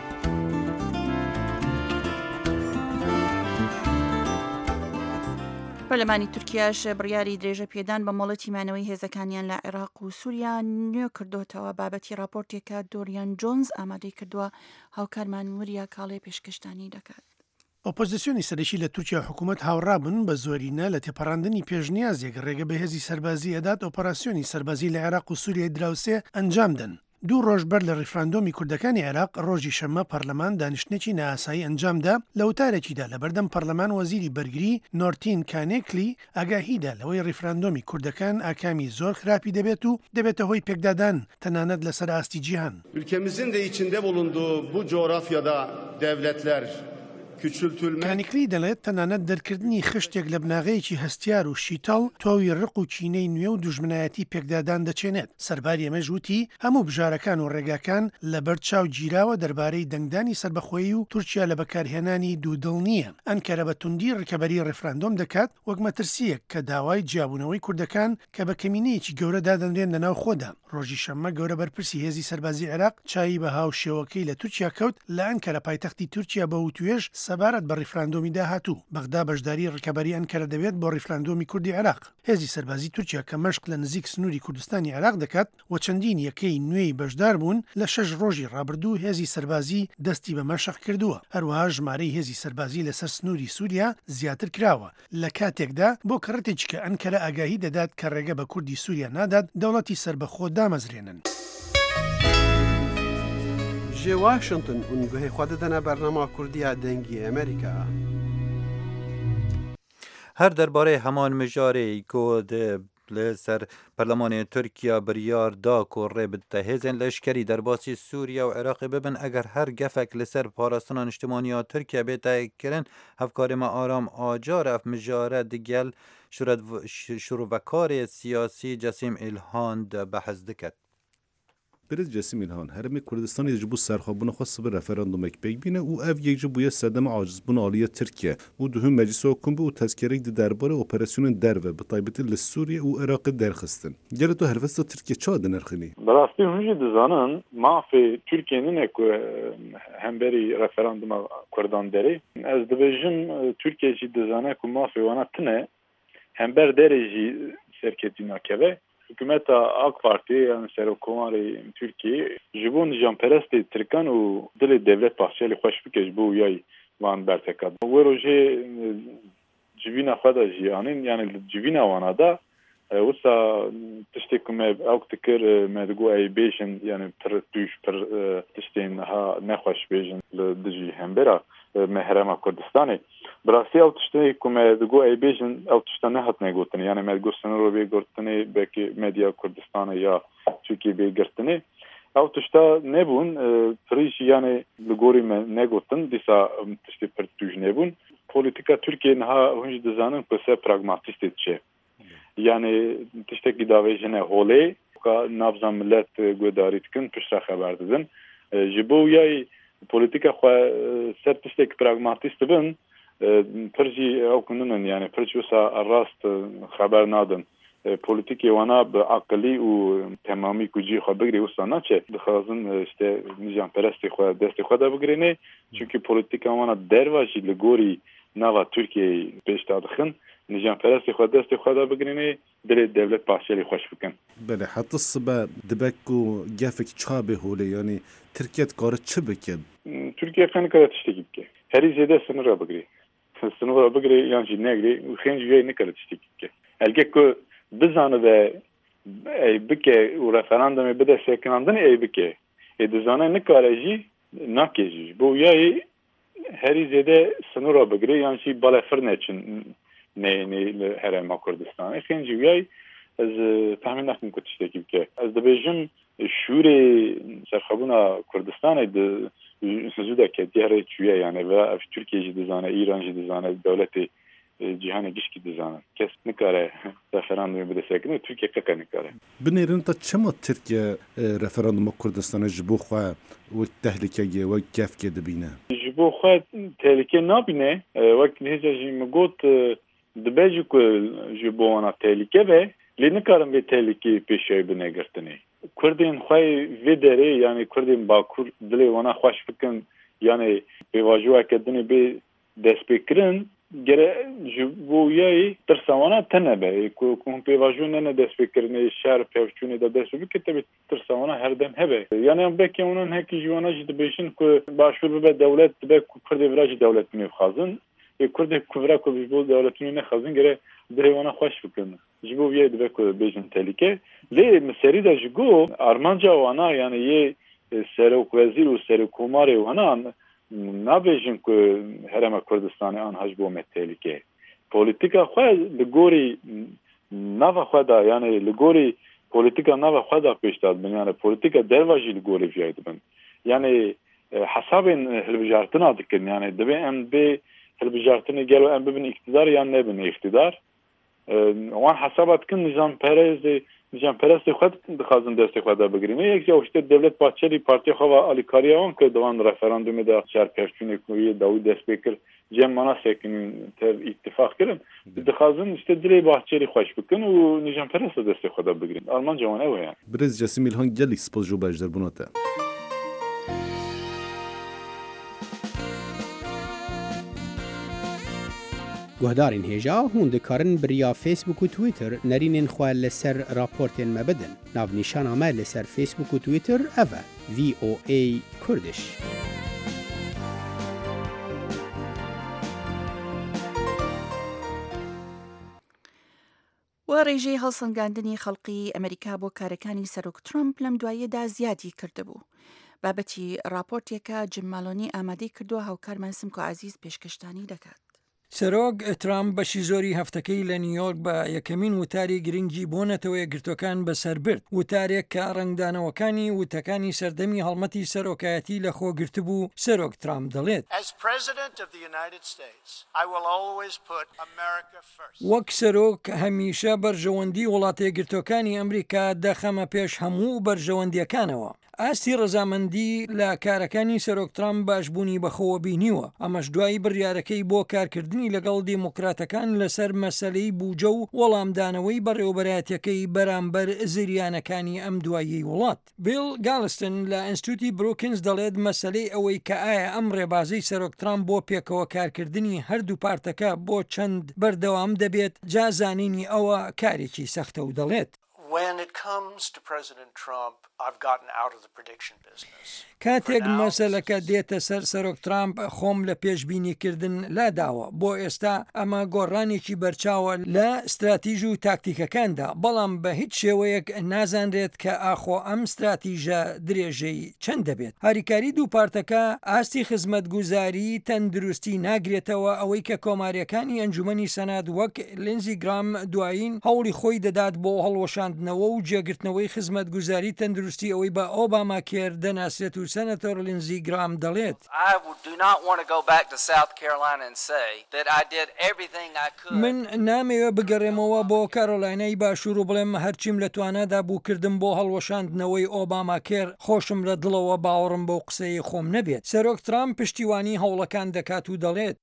پەرلەمانی تورکیاش بڕیاری درێژە پێدان بە مۆڵەتی تیمانەوەی هێزەکانیان لە عێراق و سووریا نوێ کردوتەوە بابەتی راپۆرتێکە دۆریان جۆنز ئامادەی کردووە هاوکارمان وریا کاڵێ پێشکەشتانی دەکات. ئۆپۆزیسیۆنی سەرەکی لە تورکیا حکوومەت هاوڕابن بە زۆرینە لە تێپەڕاندنی پێشنیازێک ڕێگە بە هێزی سەربازی ئەدات ئۆپەراسیۆنی سەربازی لە عێراق و سووریای دراوسێ ئەنجامدن. دوو ڕۆژ بەر لە ڕیفراندۆمی کوردەکانی عێراق ڕۆژی شەممە پەرلەمان دانیشتێکی نائاسایی ئەنجامدا لە وتارێکیدا لە بەردەم پەرلەمان وەزیری بەرگری نۆرتین کانێکلی ئاگاهیدا لەوەی ڕیفراندۆمی کوردەکان ئاکامی زۆر خراپی دەبێت و دەبێتە هۆی پێکدادان تەنانەت لەسەر ئاستی جیهان. Ülkemizin de içinde bulunduğu bu coğrafyada devletler کانیکلی دەڵێت تەنانەت دەرکردنی خشتێک لە بناغەیەکی هەستیار و شیتەڵ تۆوی ڕق و چینەی نوێ و دوژمنایەتی پێکدادان دەچێنێت. سەرباری ئەمەش وتی هەموو بژارەکان و ڕێگاکان لەبەر چاو گیراوە دەربارەی دەنگدانی سربەخۆیی و تورکیا لە بەکارهێنانی دوودڵ نییە. ئەنکەرە بە توندی ڕکەبەری ڕێفراندۆم دەکات وەک مەترسیەک کە داوای جیابوونەوەی کوردەکان کە بە کەمینەیەکی گەورە دادەنرێن لەناو خۆدا. ڕۆژی شەممە گەورە بەرپرسی هێزی سەربازی عێراق چایی بە هاو شێوەکەی لە تورکیا کەوت لە ئەنکەرە پایتەختی تورکیا بە وتوێژ سەبارەت بە ڕیفراندۆمی داهاتوو. بەغدا بەشداری ڕکەبەری ئەنکەرە دەبێت بۆ ڕیفراندۆمی کوردی عێراق. هێزی سەربازی تورکیا کە مەشق لە نزیک سنووری کوردستانی عێراق دەکات و چەندین یەکەی نوێی بەشدار بوون لە شەش ڕۆژی ڕابردوو هێزی سەربازی دەستی بە مەشق کردووە. هەروەها ژمارەی هێزی سەربازی لەسەر سنووری سووریا زیاتر کراوە لە کاتێکدا بۆ کەڕەتێکی کە ئەنکەرە ئاگاهی دەدات کە ڕێگە بە کوردی سووریا نادات دەوڵەتی سربەخۆ دامەزرێنن. جێ واشنگتن اونگوهی خوا دەدەنە بەرنامە کوردیە دەنگی ئەمریکا. هەر دەربارەی هەمان مژارەی کۆ لەسەر پەرلەمانی تورکیا بریار دا و ڕێ بدە هێزن لەشکری دەرباسی سووریا و عێراقی ببن ئەگەر هەر گەفێک لەسەر پاراستنا نیشتیمانیا تورکیا بێتایکردن هەفکاریمە ئارام ئاجار ئەف مژارە دیگەل شروڤەکارێ سیاسی جەسیم ئیلهان بەحەز دەکات. برز جسیم الهان هرمی کردستان یه جبو سرخابون خاص به رفراندوم یک بگبینه او اف یک جبو یه صدم عاجز بون عالیه ترکیه و دوهم مجلس حکومت و تذکره دی درباره اپراسیون درو به طایبتی لسوریه و عراق درخستن. گرت تو هرفست ترکیه چه دنرخنی؟ براستی هنوز دزانن ما فی ترکیه نه که هم بری رفراندوم کردان داری از دبیجم ترکیه جی دزانه که ما فی وانتنه هم بر درجی سرکتی نکبه. Hükümet AK Parti yani Serokkomarê Türkiye ji bo nijanperestê Tirkan û dilê devlet Bahçeli xweş bike ji bo wiyayî van bertekat. Wê rojê civîna xwe da jî anîn yani li civîna wana da wisa tiştê ku me ew dikir me digo ey bêjin yani pir tûj pir tiştên ha nexweş bêjin li dijî hembêra me herêma Kurdistanê. براستی او تشتنی کومه دگو ای بیژن او تشتنه هات نگوتنی یعنی مد گوستن رو بی گرتنی بکی مدیا کردستان یا ترکیه بی گرتنی او تشتا نبون پریش یعنی لگوری من نگوتن دیسا تشتی پر توج نبون پولیتیکا ترکیه نها هنج دزانن پسه پراگماتیستی چه یعنی تشتی کی داویجنه هولی که نابزا ملت گوداریت کن پشتا خبر دادن جبو یای پولیتیکا خو سر تشتی کی پراگماتیست بن پرجی او کنن yani پرجی وسا راست خبر نادن پولیتیکی وانا به عقلی و تمامی کوجی خو بگیری وسا نه چه دخوازن işte نجام پرستی خو دست خو دا بگیرنه çünkü politika وانا درواجی لګوري نوا ترکیه پیشتادخن نجام پرستی خو دست خو دا بگیرنه دل دولت پاشلی خوش بکن بله حتی الصبا دبکو گافک چابه هوله yani Türkiye کار چه بکن Türkiye خن کار تشتگی که هری زیاده سنرا بگیری سنوره بگیری یعنی چی نگیری و خیلی جایی نکرد چی که الگه که بزنه به ای بکه و رفراندوم بده سکناندن ای بکه ای دزانه نکارجی نکیجی بو یای هری زیاده سنوره بگیری یعنی چی بالا فرنه چن نه نه هرم کردستان خیلی جایی از تحمل نکنم که تشتکی که از دبیجم شوری سرخابونا کردستان د سوزودا که دیاره چویه یعنی و ترکیه جی دزانه ایران جی دزانه دولت جهان گشکی دزانه کس نکاره رفراندوم بده سکنه ترکیه که نکاره بنیرن تا چما ترکیه رفراندوم کردستان جبو خو و تهلیکه و کف که دبینه جبو خو تهلیکه نبینه وقت هیچ جی مگوت دبیجو که جبو انا تهلیکه به لینکارم به تهلیکه پیشای بنگرتنی کردین خوای ویدره یعنی کردین باکور دلی وانا خوش بکن یعنی به واجو اکدنی به دست بکرن گره جبویای ترسوانا تنبه که به واجو نه دست بکرنی شهر پیوچونی دا دست بکته به ترسوانا هر دم هبه یعنی بکی اونن هکی جوانا جد بیشن که باشور به دولت به کرد وراج دولت میخوازن کرد کورا کو به دولتونی نخوازن گره دریوانا خوش بکن جبو یه دبه که بیشن تلیکه لی مسری دا جگو ارمانجا وانا یعنی یه سرک وزیر و سرکومار وانا نبیشن که هرم کردستان آن هجبو متلیکه پولیتیکا خواه لگوری نوا خواه دا یعنی لگوری پولیتیکا نوا خواه دا پیش داد بن یعنی پولیتیکا درواجی لگوری بیاید بن یعنی حسابên hilbijartina dikin yani divê em bê hilbijartinê gelo em bibin iktidar yan nebin iktidar wan hesaba dikin nizamperestê nizamperestê xwe dixwazin destê xwe de bigirîn yek ya işte Devlet Bahçeli partiya xwe alîkariya wan kir diwan referandumê de şerpevçûnê ku yê dawî dest pê kir cem manasekîn tev îttifaq kirin dixwazin işte dilê Bahçeli xweş bikin û nizamperest destê xwe de bigirîn Almanca wan ew e yani Birêz Cesim İlhan gelek spas jo beşderbûna te گوهدارین هێژا هون دikarin biriya Facebook û Twitter nerînên xwe li ser raportên me bidin. Navnîşana me li ser Facebook û Twitter ev e V O A Kurdish. و ڕێژەی هەڵسەنگاندنی خەڵقی ئەمریکا بۆ کارەکانی سەرۆک ترامپ لەم دوایەدا زیادی کردبوو. بابەتی راپۆرتێکە جیم مالۆنی ئامادەی کردووە هاوکارمان سمکۆ عەزیز پێشکەشتانی دەکات. سەرۆک ترامپ بەشی زۆری هەفتەکەی لە نیویۆرک بە یەکەمین وتاری گرنگی بۆ نەتەوە یەکگرتوەکان بەسەربرد وتارێک کە ڕنگدانەوەکانی وتەکانی سەردەمی هەڵمەتی سەرۆکایەتی لە خۆگرتبوو سەرۆک ترامپ دەڵێت وەک سەرۆک هەمیشە بەرژەوەندی وڵاتە یەکگرتوەکانی ئەمریکا دەخەمە پێش هەموو بەرژەوەندیەکانەوە. ئاستی ڕەزامەندی لە کارەکانی سەرۆک ترامپ باشبوونی بەخۆوە بینیوە ئەمەش دوای بڕیارەکەی بۆ کارکردنی لەگەڵ دیموکراتەکان لەسەر مەسەلەی بوجە و وەڵامدانەوەی بەڕێوەبەرایەتەکەی بەرامبەر زریانەکانی ئەم دوایی وڵات. بیل گاڵستن لە ئینستیتوتی بروکینز دەڵێت مەسەلەی ئەوەی کە ئایا ئەم ڕێبازەی سەرۆک ترامپ بۆ پێکەوە کارکردنی هەردوو پارتەکە بۆ چەند بەردەوام دەبێت جازانینی ئەوە کارێکی سەختە و دەڵێت. When it comes to President Trump, I've gotten out of the prediction business. کاتێک مەسەلەکە دێتە سەر سەرۆک ترامپ خۆم لە پێشبینیکردن لاداوە بۆ ئێستا ئەمە گۆڕانێکی بەرچاوە لە استراتیژ و تاکتیکەکاندا بەڵام بە هیچ شێوەیەک نازانرێت کە ئاخۆ ئەم استراتیژە درێژەی چەند دەبێت. هاریکاری دوو پارتەکە ئاستی خزمەتگوزاری تەندروستی ناگرێتەوە ئەوەی کە کۆماریەکانی ئەنجومەنی سەنات وەک لینزی گرام دوایین هەوڵی خۆی دەدات بۆ هەڵوەشاندنەوە و جێگرتنەوەی خزمەتگوزاری تەندروستی ئەوەی بە ئۆباما کێر دەناسرێت و سەنەتۆر لینزی گرام دەڵێت من نامەوێ بگەڕێمەوە بۆ کارۆلاینای باشوور و بڵێم هەرچیم لە توانادا بوو کردم بۆ هەڵوەشاندنەوەی ئۆباما کێر خۆشم لە دڵەوە باوەڕم بۆ قسەی خۆم نەبێت. سەرۆک ترامپ پشتیوانی هەوڵەکان دەکات و دەڵێت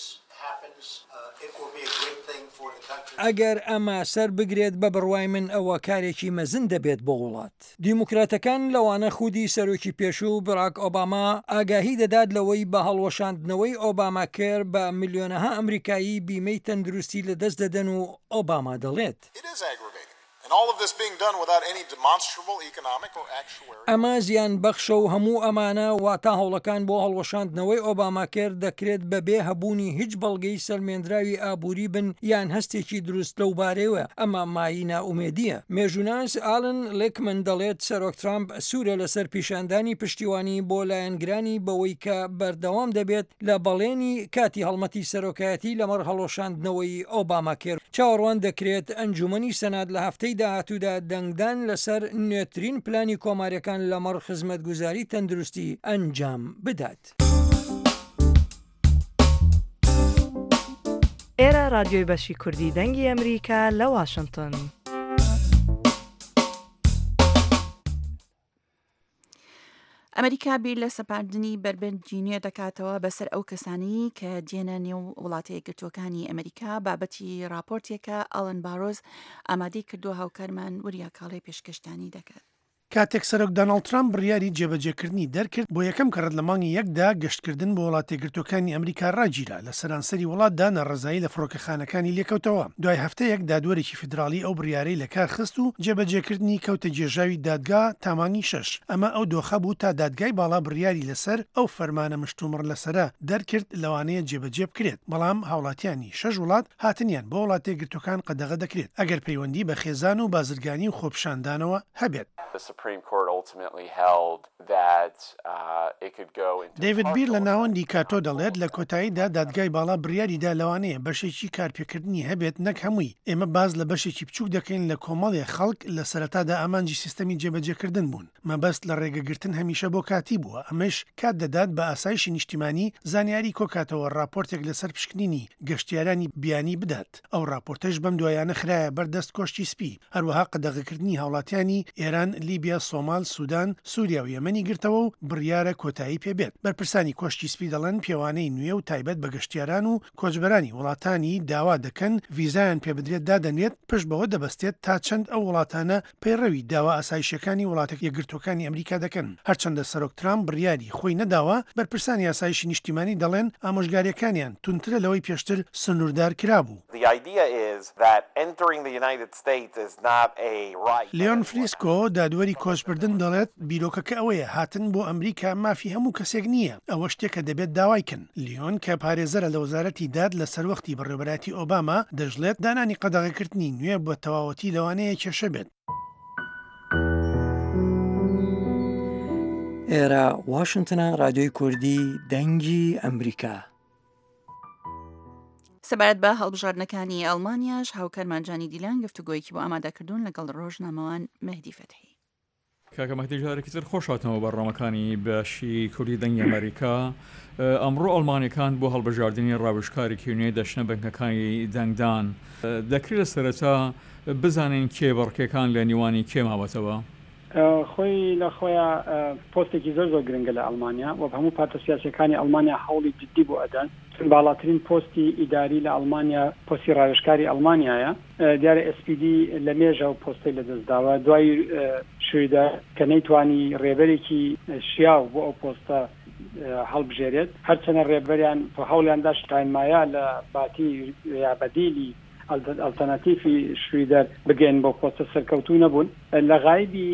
ئەگەر ئەمە سەر بگرێت بە بڕوای من ئەوە کارێکی مەزن دەبێت بۆ وڵات. دیموکراتەکان لەوانە خودی سەرۆکی پێشوو براک ئۆباما ئاگاهی دەدات لەوەی بە هەڵوەشاندنەوەی ئۆباما کێر بە میلیۆنەها ئەمریکایی بیمەی تەندروستی لە دەست دەدەن و ئۆباما دەڵێت. ئەمە زیان بەخشە و هەموو ئەمانە واتە هەوڵەکان بۆ هەڵوەشاندنەوەی ئۆباماکێر دەکرێت بەبێ هەبوونی هیچ بەڵگەی سەلمێنراوی ئابووری بن یان هەستێکی دروست لەو بارەوە ئەمە مایی نائومێدیە. مێژوناس ئالن لێکمن دەڵێت سەرۆک ترامپ سوورە لەسەر پیشاندانی پشتیوانی بۆ لایەنگرانی بەوەی کە بەردەوام دەبێت لە بەڵێنی کاتی هەڵمەتی سەرۆکایەتی لەمەڕ هەڵوەشاندنەوەی ئۆباماکێر. چاوەڕوان دەکرێت ئەنجومەنی سەنات لە هەفتەی داهاتوودا دەنگدان لەسەر نوێترین پلانی کۆماریەکان لەمەڕ خزمەتگوزاری تەندروستی ئەنجام بدات. ئێرە رادیۆی بەشی کوردی دەنگی ئەمریکا لە واشنگتن. ئەمریکا بیر لە سەپاردنی بربەرجی نوێ دەکاتەوە بەسەر ئەو کەسانی کە دێنە نێو وڵاتە یەکگرتووەکانی ئەمریکا بابەتی راپۆرتێکە ئەڵەن باڕۆز ئامادەی کردووە هاوکارمان وریا کاڵێ پێشکەشتانی دەکات. کاتێک سەرۆک دۆناڵد ترامپ بڕیاری جێبەجێکردنی دەرکرد بۆ یەکەم کەڕەت لە مانگی یەکدا گەشتکردن بۆ وڵاتە یەکگرتووەکانی ئەمریکا ڕاگیرا لە سەرانسەری وڵاتدا نەڕەزایی لە فڕۆکەخانەکانی لێکەوتەوە. دوای هەفتەیەک دادوەرێکی فیدراڵی ئەو بڕیارەی لە کار خست و جێبەجێکردنی کەوتە جێژاوی دادگا تامانی شەش. ئەمە ئەو دۆخە بوو تا دادگای باڵا بڕیاری لەسەر ئەو فەرمانە مشتومڕ لەسرە دەرکرد لەوانەیە جێبەجێ بکرێت بەڵام هاوڵاتیانی شەش وڵات هاتنیان بۆ وڵاتە یەکگرتووەکان قەدەغە دەکرێت ئەگەر پەیوەندی بە خێزان و بازرگانی و خۆپشاندانەوە هەبێت. Supreme Court ultimately held that uh, it could go into دیوید بیر لە ناوەندی کاتۆ دەڵێت لە کۆتاییدا دادگای باڵا بڕیاریدا لەوانەیە بەشێکی کارپێکردنی هەبێت نەک هەمووی ئێمە باز لە بەشێکی بچووک دەکەین لە کۆمەڵێ خەڵک لە سەرەتادا ئامانجی سیستەمی جێبەجێکردن بوون مەبەست لە ڕێگەگرتن هەمیشە بۆ کاتی بووە ئەمەش کات دەدات بە ئاسایشی نیشتیمانی زانیاری کۆکاتەوە راپۆرتێک لەسەر پشکنینی گەشتیارانی بیانی بدات ئەو راپۆرتەش بەم دوایانە خراە بەردەست کۆشتی سپی هەروەها قەدەغەکردنی هاوڵاتیانی ئێران لیبیا سۆمال سوودان سووریا و یەمەنی گرتەوە و بڕیارە کۆتایی پێبێت بەرپرسانی کۆشتی سپی دەڵێن پیاوانەی نوێ و تایبەت بە گەشتیاران و کۆچبەرانی وڵاتانی داوا دەکەن ڤیزایان پێ بدرێت دادەنێت پشت بەوە دەبەستێت تا چەند ئەو وڵاتانە پەیڕەوی داوا ئاسایشەکانی وڵاتە یەکگرتوەکانی ئەمریکا دەکەن هەرچەندە سەرۆک ترامپ بڕیاری خۆی نەداوە بەرپرسانی ئاسایشی نیشتیمانی دەڵێن ئامۆژگاریەکانیان تونترە لەوەی پێشتر سنووردار کرابوو لیۆن فریسکۆ دادوەری کۆچبردن دەڵێت بیرۆکەکە ئەوەیە هاتن بۆ ئەمریکا مافی هەموو کەسێک نییە ئەوە شتێکە دەبێت داوایکن لیۆن کە پارێزەرە لە وەزارەتی داد لە سەروەختی بەڕێوەبەراتی ئۆباما دەژڵێت دانانی قەدەغەکردنی نوێ بە تەواوەتی لەوانەیە کێشە بێت ئێرە واشنگتنە ڕادیۆی کوردی دەنگی ئەمریکا سەبارەت بە هەڵبژاردنەکانی ئەڵمانیاش هاوکارمانجانی دیلان گفتوگۆیەکی بۆ ئامادەکردوون لەگەڵ ڕۆژنامەوان مەهدی فەتحی کاکە مەهدی جارێکی تر خۆشاتەوە بەڕۆمەکانی باشی کوردی دەنگی ئەمریکا ئەمڕۆ ئەڵمانیەکان بۆ هەڵبژاردننی ڕاوشکارێکی نوێ دەشنە بنکەکانی دەنگدان دەکرێت لە سەرەتا بزانین کێ بەڕکەکان لە نیوانی کێ ماوەتەوە خۆی لە خۆیان پۆستێکی زۆر زۆر گرنگە لە ئەڵمانیا و هەموو پارتە سیاسیەکانی ئەڵمانیا هەوڵی جدی بۆ ئەدەن چون باڵاترین پۆستی ئیداری لە ئەڵمانیا پۆستی ڕاوێژکاری ئەڵمانیایە دیارە ئەس پی دی لە مێژە و پۆستی لەدەستداوە دوای شوێدا کە نەیتوانی ڕێبەرێکی شیاو بۆ ئەو پۆستە هەڵبژێرێت هەرچەنە ڕێبەریان هەوڵیاندا شتاینمایە لە باتی یا بەدیلی ئەلتەرناتیفی شویدەر بگەین بۆ پۆستە سەرکەوتوو نەبوون لە غایبی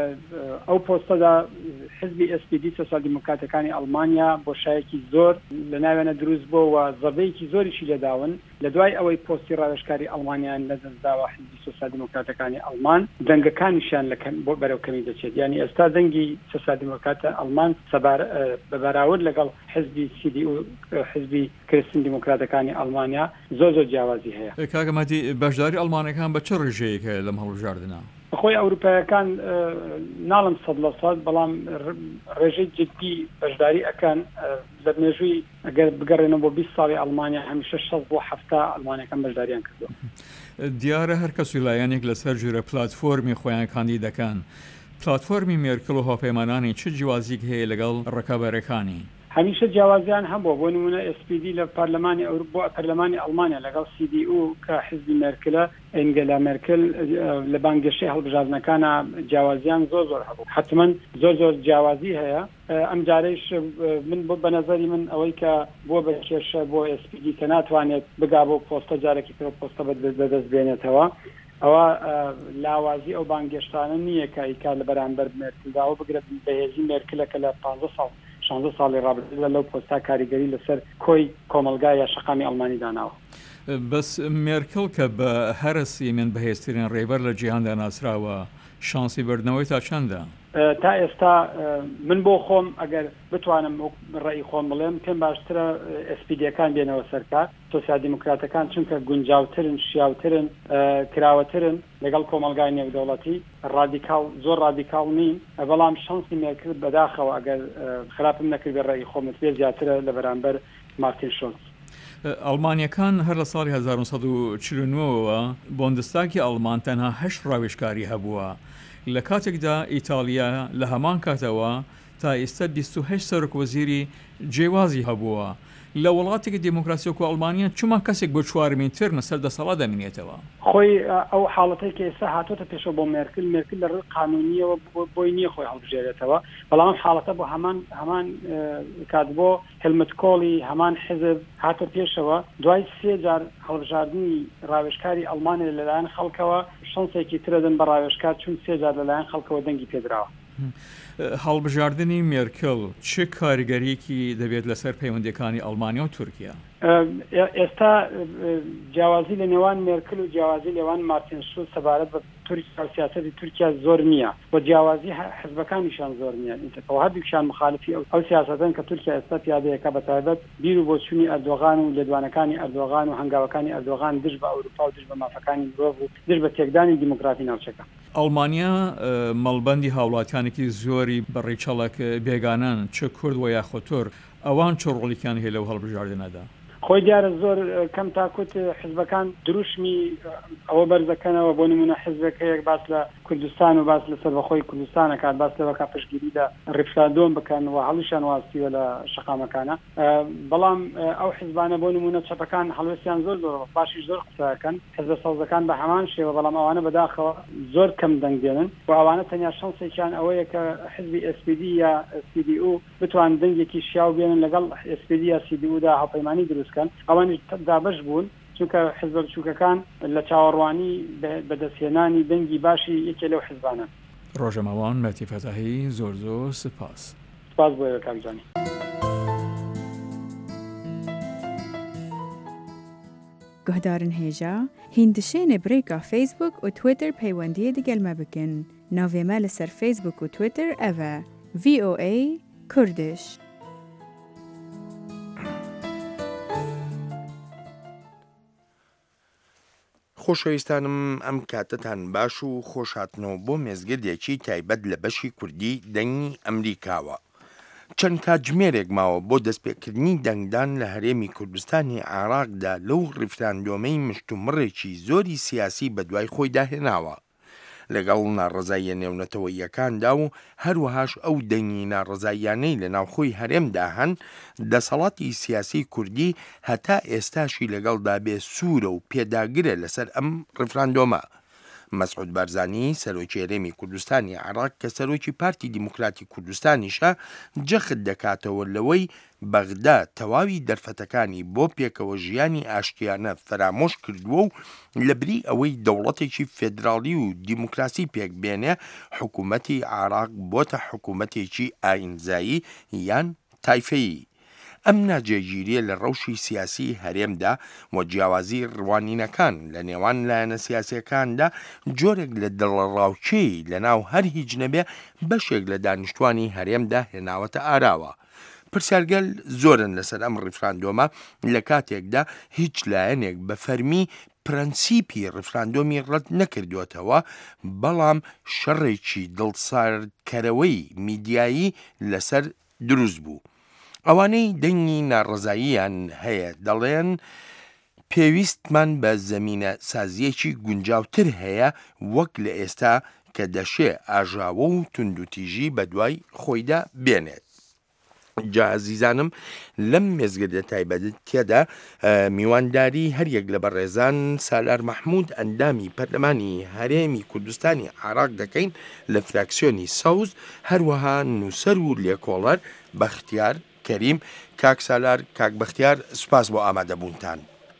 ئەو پۆستەدا حزبی ئەس پی دی سۆسیال دیموکراتەکانی ئەڵمانیا بۆشایەکی زۆر لە ناوێنە دروست بۆ و زەبەیەکی زۆریشی لێداون لە دوای ئەوەی پۆستی ڕاوێژکاری ئەڵمانیان لەدەستداوە حزبی سۆسیال دیموکراتەکانی ئەڵمان دەنگەکانیشیان بۆ بەرەوکەمی دەچێت یعنی ئێستا دەنگی سۆسیال دیموکراتە ئەڵمان بەبەراورد لەگەڵ حزبی سی دی و حزبی کریستین دیموکراتەکانی ئەڵمانیا زۆر زۆر جیاوازی هەیە کاکەمەتی بەشداری ئەڵمانەکان بە چه ڕێژەیەک هەیە لەم هەڵبژاردنە خۆی ئەوروپایەکان ناڵم سەد لە سەد بەڵام ڕێژەی جدی بەشداری ئەکەن لە مێژووی ئەگەر بگەڕێنەوە بۆ بیست ساڵی ئەڵمانیا هەمیشە شەش بۆ هەفتا ئەڵمانەکان بەشداریان کردووە دیارە هەر کەس ویلایەنێک لەسەر ژێرە پلاتفۆرمی خۆیان کاندی دەکەن پلاتفۆرمی مێرکل و هاوپەیمانانی چه جیوازیک هەیە لەگەڵ ڕکابەرەکانی هەمیشە جیاوازیان هەبووە بۆ نمونە ئەس پی دی لە پارلەمانی ئەوروپا پەرلەمانی ئەڵمانیا لەگەڵ سی دی ئو کە حزبی مێرکلە ئەنگێلا مێرکل لە بانگەشەی هەڵبژاردنەکانە جیاوازیان زۆر زۆر هەبوو حتمەن زۆر زۆر جیاوازی هەیە ئەم جارەیش من بۆ بە نەزەری من ئەوەی کە بۆ بە کێشە بۆ ئەس پی دی کە ناتوانێت بگا بۆ پۆستە جارێکی تر پۆستە بەدەست بێنێتەوە ئەوە لاوازی ئەو بانگەشتانە نییە کە ئیکا لە بەرامبەر مێرکلداوە بگرێت بەهێزی مێرکلەکە لە پانزە ساڵ شانزە ساڵی ڕابردووە لەو پۆستا کاریگەری لەسەر کۆی کۆمەلگای یا شەقامی ئەڵمانی داناوە بەس مێرکل کە بە هەرسی من بەهێزترین ڕێبەر لە جیهاندا ناسراوە شانسی بردنەوەی تا چەندە؟ تا ئێستا من بۆ خۆم ئەگەر بتوانم ڕێی خۆم بڵێم پێم باشترە ئەسپیدیەکان بێنەوە سەرکار سۆسیال دیموکراتەکان چونکە گونجاوترن شیاوترن کراوەترن لەگەڵ کۆمەلگای نێودەوڵەتی ڕادیکاڵ زۆر ڕادیکاڵ نین بەڵام شانسی مێرکرد بەداخەوە ئەگەر خراپم نەکرد بە ڕێی خۆمت پێ زیاترە لە بەرامبەر مارتین شۆلز ئەڵمانیەکان هەر لە ساڵی هەزار و سەد و چل و نۆ بۆندستاکی ئەڵمان تەنها هەشت ڕاوێژکاری هەبووە لە کاتێکدا ئیتالیا لە هەمان کاتەوە تا ئێستا بیست و هەشت سەرۆکوەزیری جێوازی هەبووە لە وڵاتێکی دموکراسی و ئەڵمانیا چما کەسێک بۆ چوارمین تر نەسەر دەسەڵات دەمێنێتەوە خۆی ئەو حاڵەتەی کە ئێستا هاتوۆتە پێشەوە بۆ مێرکل مێرکل لە ڕێی قانونیەوە بۆی نییە خۆی هەڵبژێرێتەوە بەڵام حاڵەتە بۆ هەمان هەمان کات بۆ هێلمت کۆڵی هەمان حزب هاتە پێشەوە دوای سێ جار هەڵبژاردننی ڕاوێژکاری ئەڵمانیا لەلایەن خەڵکەوە شانسێکی ترەدەن بە ڕاوێژکار چون سێ جار لەلایەن خەڵکەوە دەنگی پێدراوە هەڵبژاردننی مێرکل چه کاریگەریەکی دەبێت لەسەر پەیوەندیەکانی ئەڵمانیا و تورکیا ئێستا جیاوازی لە نێوان مێرکل و جیاوازی لەوان مارتین شولز سەبارەت بە تورکیا سیاستی تورکیا زۆر نییە و جیاوازی حزبەکانیشان زۆر نییە ئەو هەردووکیان مخالفی ئەو سیاستن کە تورکیا ئێستا پیادەیەەکە بەتایبەت بیر و بۆچوونی ئەردۆغان و لێدوانەکانی ئەردۆغان و هەنگاوەکانی ئەردۆغان دژ بە ئەوروپا و دژ بە مافەکانی مرۆڤ و دژ بە تێکدانی دیموکراتی ناوچەکە. ئەڵمانیا مەڵبەندی هاوڵاتیانێکی زۆری بەڕێچەڵک بێگانان چه کورد و یاخۆتۆر ئەوان چه ڕۆڵێکیان هەیە لەو هەڵبژاردنەدا؟ خۆی دیارە زۆر کەم تاکوت حزبەکان دروشمی ئەوە بەرزەکەنەوە بۆ نمونە حزبەکەیەک باس لە کوردستان و باس لە سەربەخۆی کوردستانە کات باس لەوەکە پشتگیری لە ڕیفرەندۆم بکەن و هەڵیشان واستیوە لە شەقامەکانە بەڵام ئەو حزبانە بۆ نمونە چەپەکان هەڵوێستیان زۆر زۆر باشی زۆر قسەکەن حزبە سەوزەکان بە هەمان شێوە بەڵام ئەوانە بەداخەوە زۆر کەم دەنگ دێنن و ئەوانە تەنیا شەنسێکیان ئەوەیە کە حزبی ئێس پی دی یا سی دی ئو بتوان دەنگێکی شیاو بێنن لەگەڵ ئێس پی دی یا سی دی ئودا هاوپەیمانی دروستکەن ئەوانی دابش بوون چونکە حزب بچووکەکان لە چاوەڕوانی بەدەستهێنانی دەنگی باشی یەکێ لەو حزبانە. ڕۆژەماوان مەتی فەتاحی زۆر زۆر سپاس. سپاس بۆ کاکجانی. گهدارن هێژا هیندشێنێ برێکا فیسبوک و تویتر پەیوەندیە دەگەلمە بکەن. ناوێمە لەسەر فیسبوک و تویتر ئەڤە ڤی ئۆ ئەی کوردش. خۆشەویستانم ئەم کاتتان باش و خۆشهاتنەوە بۆ مێزگردێکی تایبەت لە بەشی کوردی دەنگی ئەمریکاوە. چەند کاتژمێرێک ماوە بۆ دەستپێکردنی دەنگدان لە هەرێمی کوردستانی عێراقدا لەو ڕیفراندۆمەی مشتومڕێکی زۆری سیاسی بە دوای خۆی داهێناوە لەگەڵ ناڕزاییە نێونەتەوەییەکاندا و هەروەهاش ئەو دەنگی ناڕزاییانەی لە ناوخۆی هەرێمدا هەن دەسەڵاتی سیاسی کوردی هەتا ئێستاشی لەگەڵدا بێ سوورە و پێداگرە لەسەر ئەم ڕیفراندۆمە. مەسعود بارزانی سەرۆکی هەرێمی کوردستانی عێراق کە سەرۆکی پارتی دیموکراتی کوردستانیشە جەخت دەکاتەوە لەوەی بەغدا تەواوی دەرفەتەکانی بۆ پێکەوە ژیانی ئاشتیانە فرامۆش کردووە و لەبری ئەوەی دەوڵەتێکی فێدراڵی و دیموکراسی پێکبێنێ حکوومەتی عێراق بۆتە حکوومەتێکی ئاینزایی یان تایفەیی. ئەم ناجێگیریە لە ڕەوشی سیاسی هەرێمدا و جیاوازی ڕوانینەکان لە نێوان لایەنە سیاسیەکاندا جۆرێک لە دڵڕاوچەی لە ناو هەر هیچ نەبێ بەشێک لە دانیشتوانی هەرێمدا هێناوەتە ئاراوە. پرسیارگەل زۆرن لەسەر ئەم ڕیفراندۆمە لە کاتێکدا هیچ لایەنێک بە فەرمی پرەنسیپی ڕیفراندۆمی ڕەت نەکردوێتەوە بەڵام شەڕێکی دڵساردکەرەوەی میدیایی لەسەر دروست بوو. ئەوانەی دەنگی ناڕزاییان هەیە دەڵێن پێویستمان بە زەمینە سازیەکی گونجاوتر هەیە وەک لە ئێستا کە دەشێ ئاژاوە و توندوتیژی بە دوای خۆیدا بێنێت. جا عزیزانم لەم مێزگردە تایبەت تێدا میوانداری هەریەک لە بەڕێزان سالار مەحموود ئەندامی پەرلەمانی هەرێمی کوردستانی عێراق دەکەین لە فراکسیۆنی سەوز هەروەها نووسەر و لێکۆڵەر بەختیار کەریم. کاک سالار کاک بەختیار سوپاس بۆ ئامادەبوونتان.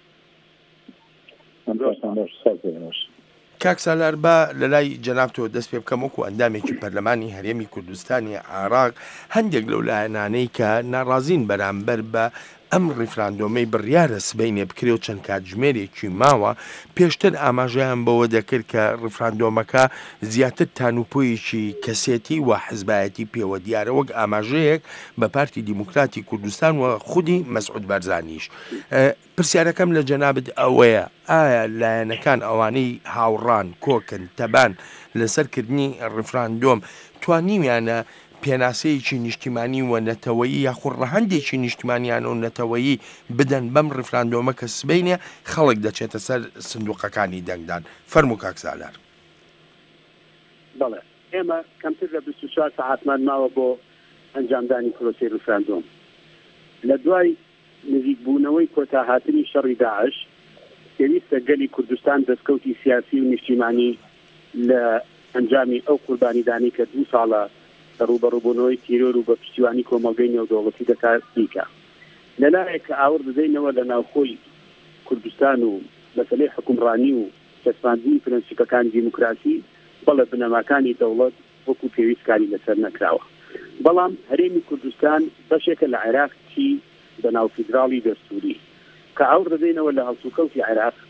کاک سالار بە لە لای جەنابتۆ دەست پێ بکەم وەکو ئەندامێکی پەرلەمانی هەرێمی کوردستانی عێراق هەندێک لەو لایەنانەی کە ناڕازین بەرامبەر بە ئەم ڕیفراندۆمەی بڕیارە سبەینێ بکرێ و چەند کاتژمێرێکی ماوە پێشتر ئاماژەیان بەوە دەکرد کە ڕیفراندۆمەکە زیاتر تانوپۆیەکی کەسێتی و حزبایەتی پێوە دیارە وەک ئاماژەیەک بە پارتی دیموکراتی کوردستان و خودی مەسعود بارزانیش. پرسیارەکەم لە جەنابەت ئەوەیە ئایا لایەنەکان ئەوانەی هاوڕان کۆکن تەبان لەسەرکردنی ڕیفراندۆم توانیویانە پێناسەیەکی نیشتیمانی و نەتەوەیی یاخود ڕەهەندێکی نیشتیمانیان و نەتەوەیی بدەن بەم ڕیفراندۆمە کە سبەینێ خەڵک دەچێتە سەر سندوقەکانی دەنگدان. فەرموو کاک سالار. بەڵێ ئێمە کەمتر لە بیست و چوار سەعاتمان ماوە بۆ ئەنجامدانی پرۆسەی ڕیفراندۆم. لە دوای نزیکبوونەوەی کۆتاهاتنی شەڕی داعش پێویستە گەلی کوردستان دەستکەوتی سیاسی و نیشتیمانی لە ئەنجامی ئەو قوربانیدانی کە دوو ساڵە ڕوبەڕووبوونەوەی تیرۆر و بە پشتیوانی کۆمەڵگەی نێودەوڵەتی دەکات بیکە. لەلایەک کە ئاور بدەینەوە لە ناوخۆی کوردستان و مەسەلەی حکومڕانی و دەستماندنی پرەنسیپەکانی دیموکراسی بەڵێ بنەماکانی دەوڵەت وەکو پێویستکاری لەسەر نەکراوە. بەڵام هەرێمی کوردستان بەشێکە لە عێراقی بەناو فیدراڵی دەستوری کە ئاور دەدەینەوە لە هەڵسوکەوتی عێراق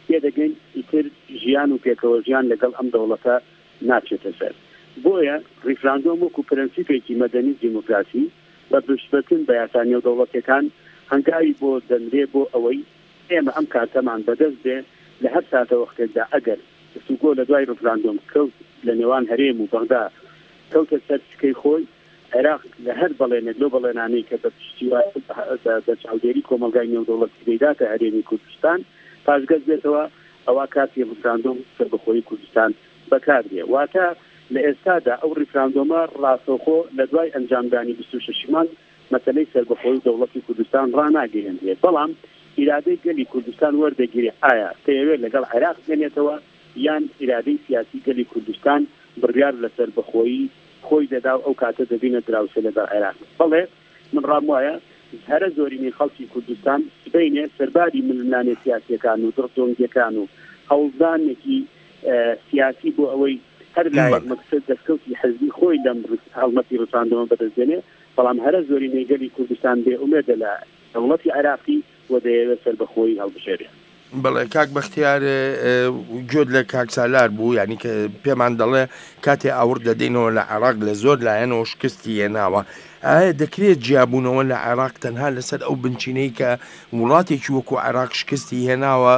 تێدەگەین ئیتر ژیان و پێکەوە ژیان لەگەڵ ئەم دەوڵەتە ناچێتە سەر بۆیە ریفراندۆم وەکو پرەنسیپێکی مەدەنی دیموکراسی بە بشبەتن بە یاسانیە و دەوڵەتەکان هەنگاوی بۆ دەنرێ بۆ ئەوەی ئێمە ئەم کارتەمان بەدەست بێ لە هەر ساتە وەختێکدا ئەگەر گفتوگۆ لە دوای ریفراندۆم کەوت لە نێوان هەرێم و بەغدا کەوتە سەر سکەی خۆی عێراق لە هەر بەڵێنێک لەو بەڵێنانەی کە بە پشتیوان بە چاودێری کۆمەلگای نێودەوڵەتی دەیداتە هەرێمی کوردستان پاشگەز بێتەوە ئەوە کاتی ریفراندۆم سەربەخۆیی کوردستان بەکاردێ واتە لە ئێستادا ئەو ریفراندۆمە ڕاستەوخۆ لە دوای ئەنجامدانی بیست و شەش مان مەسەلەی سەربەخۆیی دەوڵەتی کوردستان ڕناگەیەندێت بەڵام ئیرادەی گەلی کوردستان وەردەگیری ئایا دەیەوێت لەگەڵ عێراق بێنێتەوە یان ئیرادەی سیاسی گەلی کوردستان بڕیار لە سەربەخۆیی خۆی دەدا و ئەو کاتە دەبینە دراوسە لەگەڵ عێراق بەڵێ من ڕام وایە هەرە زۆرینەی خەڵکی کوردستان سبەینێ سەرباری ململانێ سیاسیەکان و دڕتۆنگیەکان و هەوڵدانێکی سیاسی بۆ ئەوەی هەر لایەک مەقصد دەستکەوتی حەزبی خۆی لەم هەڵمەتی ڕساندەوە بەدەستێنێ بەڵام هەرە زۆرینەی گەلی کوردستان بێ ئومێدە لە دەوڵەتی عێراقی و دەیەوێت سەربەخۆیی هەڵبژێرێ بەڵێ کاک بەختیار گوێت لە کاکسالار بوو ینی کە پێمان دەڵێ کاتێ ئاور دەدەینەوە لە عێراق لە زۆر لایەنەوە شکستی هێناوە ئایا دەکرێت جیابوونەوە لە عێراق تەنها لەسەر ئەو بنچینەی کە وڵاتێکی وەکو عێراق شکستی هێناوە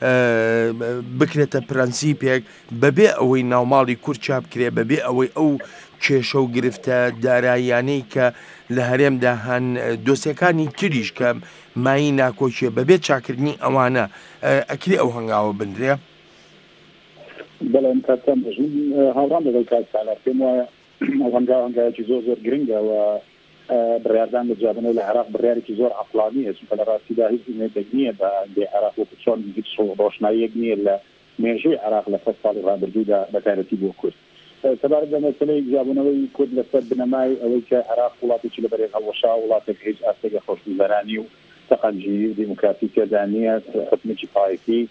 بکرێتە پرەنسیپێک بەبێ ئەوەی ناوماڵی کورد چاپ کرێ بەبێ ئەوەی ئەو کێشە و گرفتە داراییانەی کە لە هەرێمدا هەن دۆسیەکانی تریش کە مایی ناکۆچیە بەبێت چاکردنی ئەوانە ئەکری ئەو هەنگاوە بندرێ بەڵێن کاتەم هاوڕان لەگەڵ کاتسالار پێم وایە ئەو هەنگا هەنگایەکی زۆر زۆر گرنگەوە بڕاردان لە جابنەوە لە عێراق بڕیارێکی زۆر عەقلانیە چونکە لە ڕاستیدا هیچ نێدەک نییە بە بێ عێراق وەکو چۆن هیچ ڕۆشناییەک نییە لە مێژووی عێراق لە سەد ساڵی ڕابردوودا بەتایبەتی بۆ کورد سەبارەت بە مەسەلەی جیابوونەوەی کورد لەسەر بنەمای ئەوەی کە عێراق وڵاتێکی لەبەرێک هەڵوەشا وڵاتێک هیچ ئاستێگە خۆشگوزەرانی و تەقەنجی و دیموکراسی تێدا نییە حکومێکی پایەکی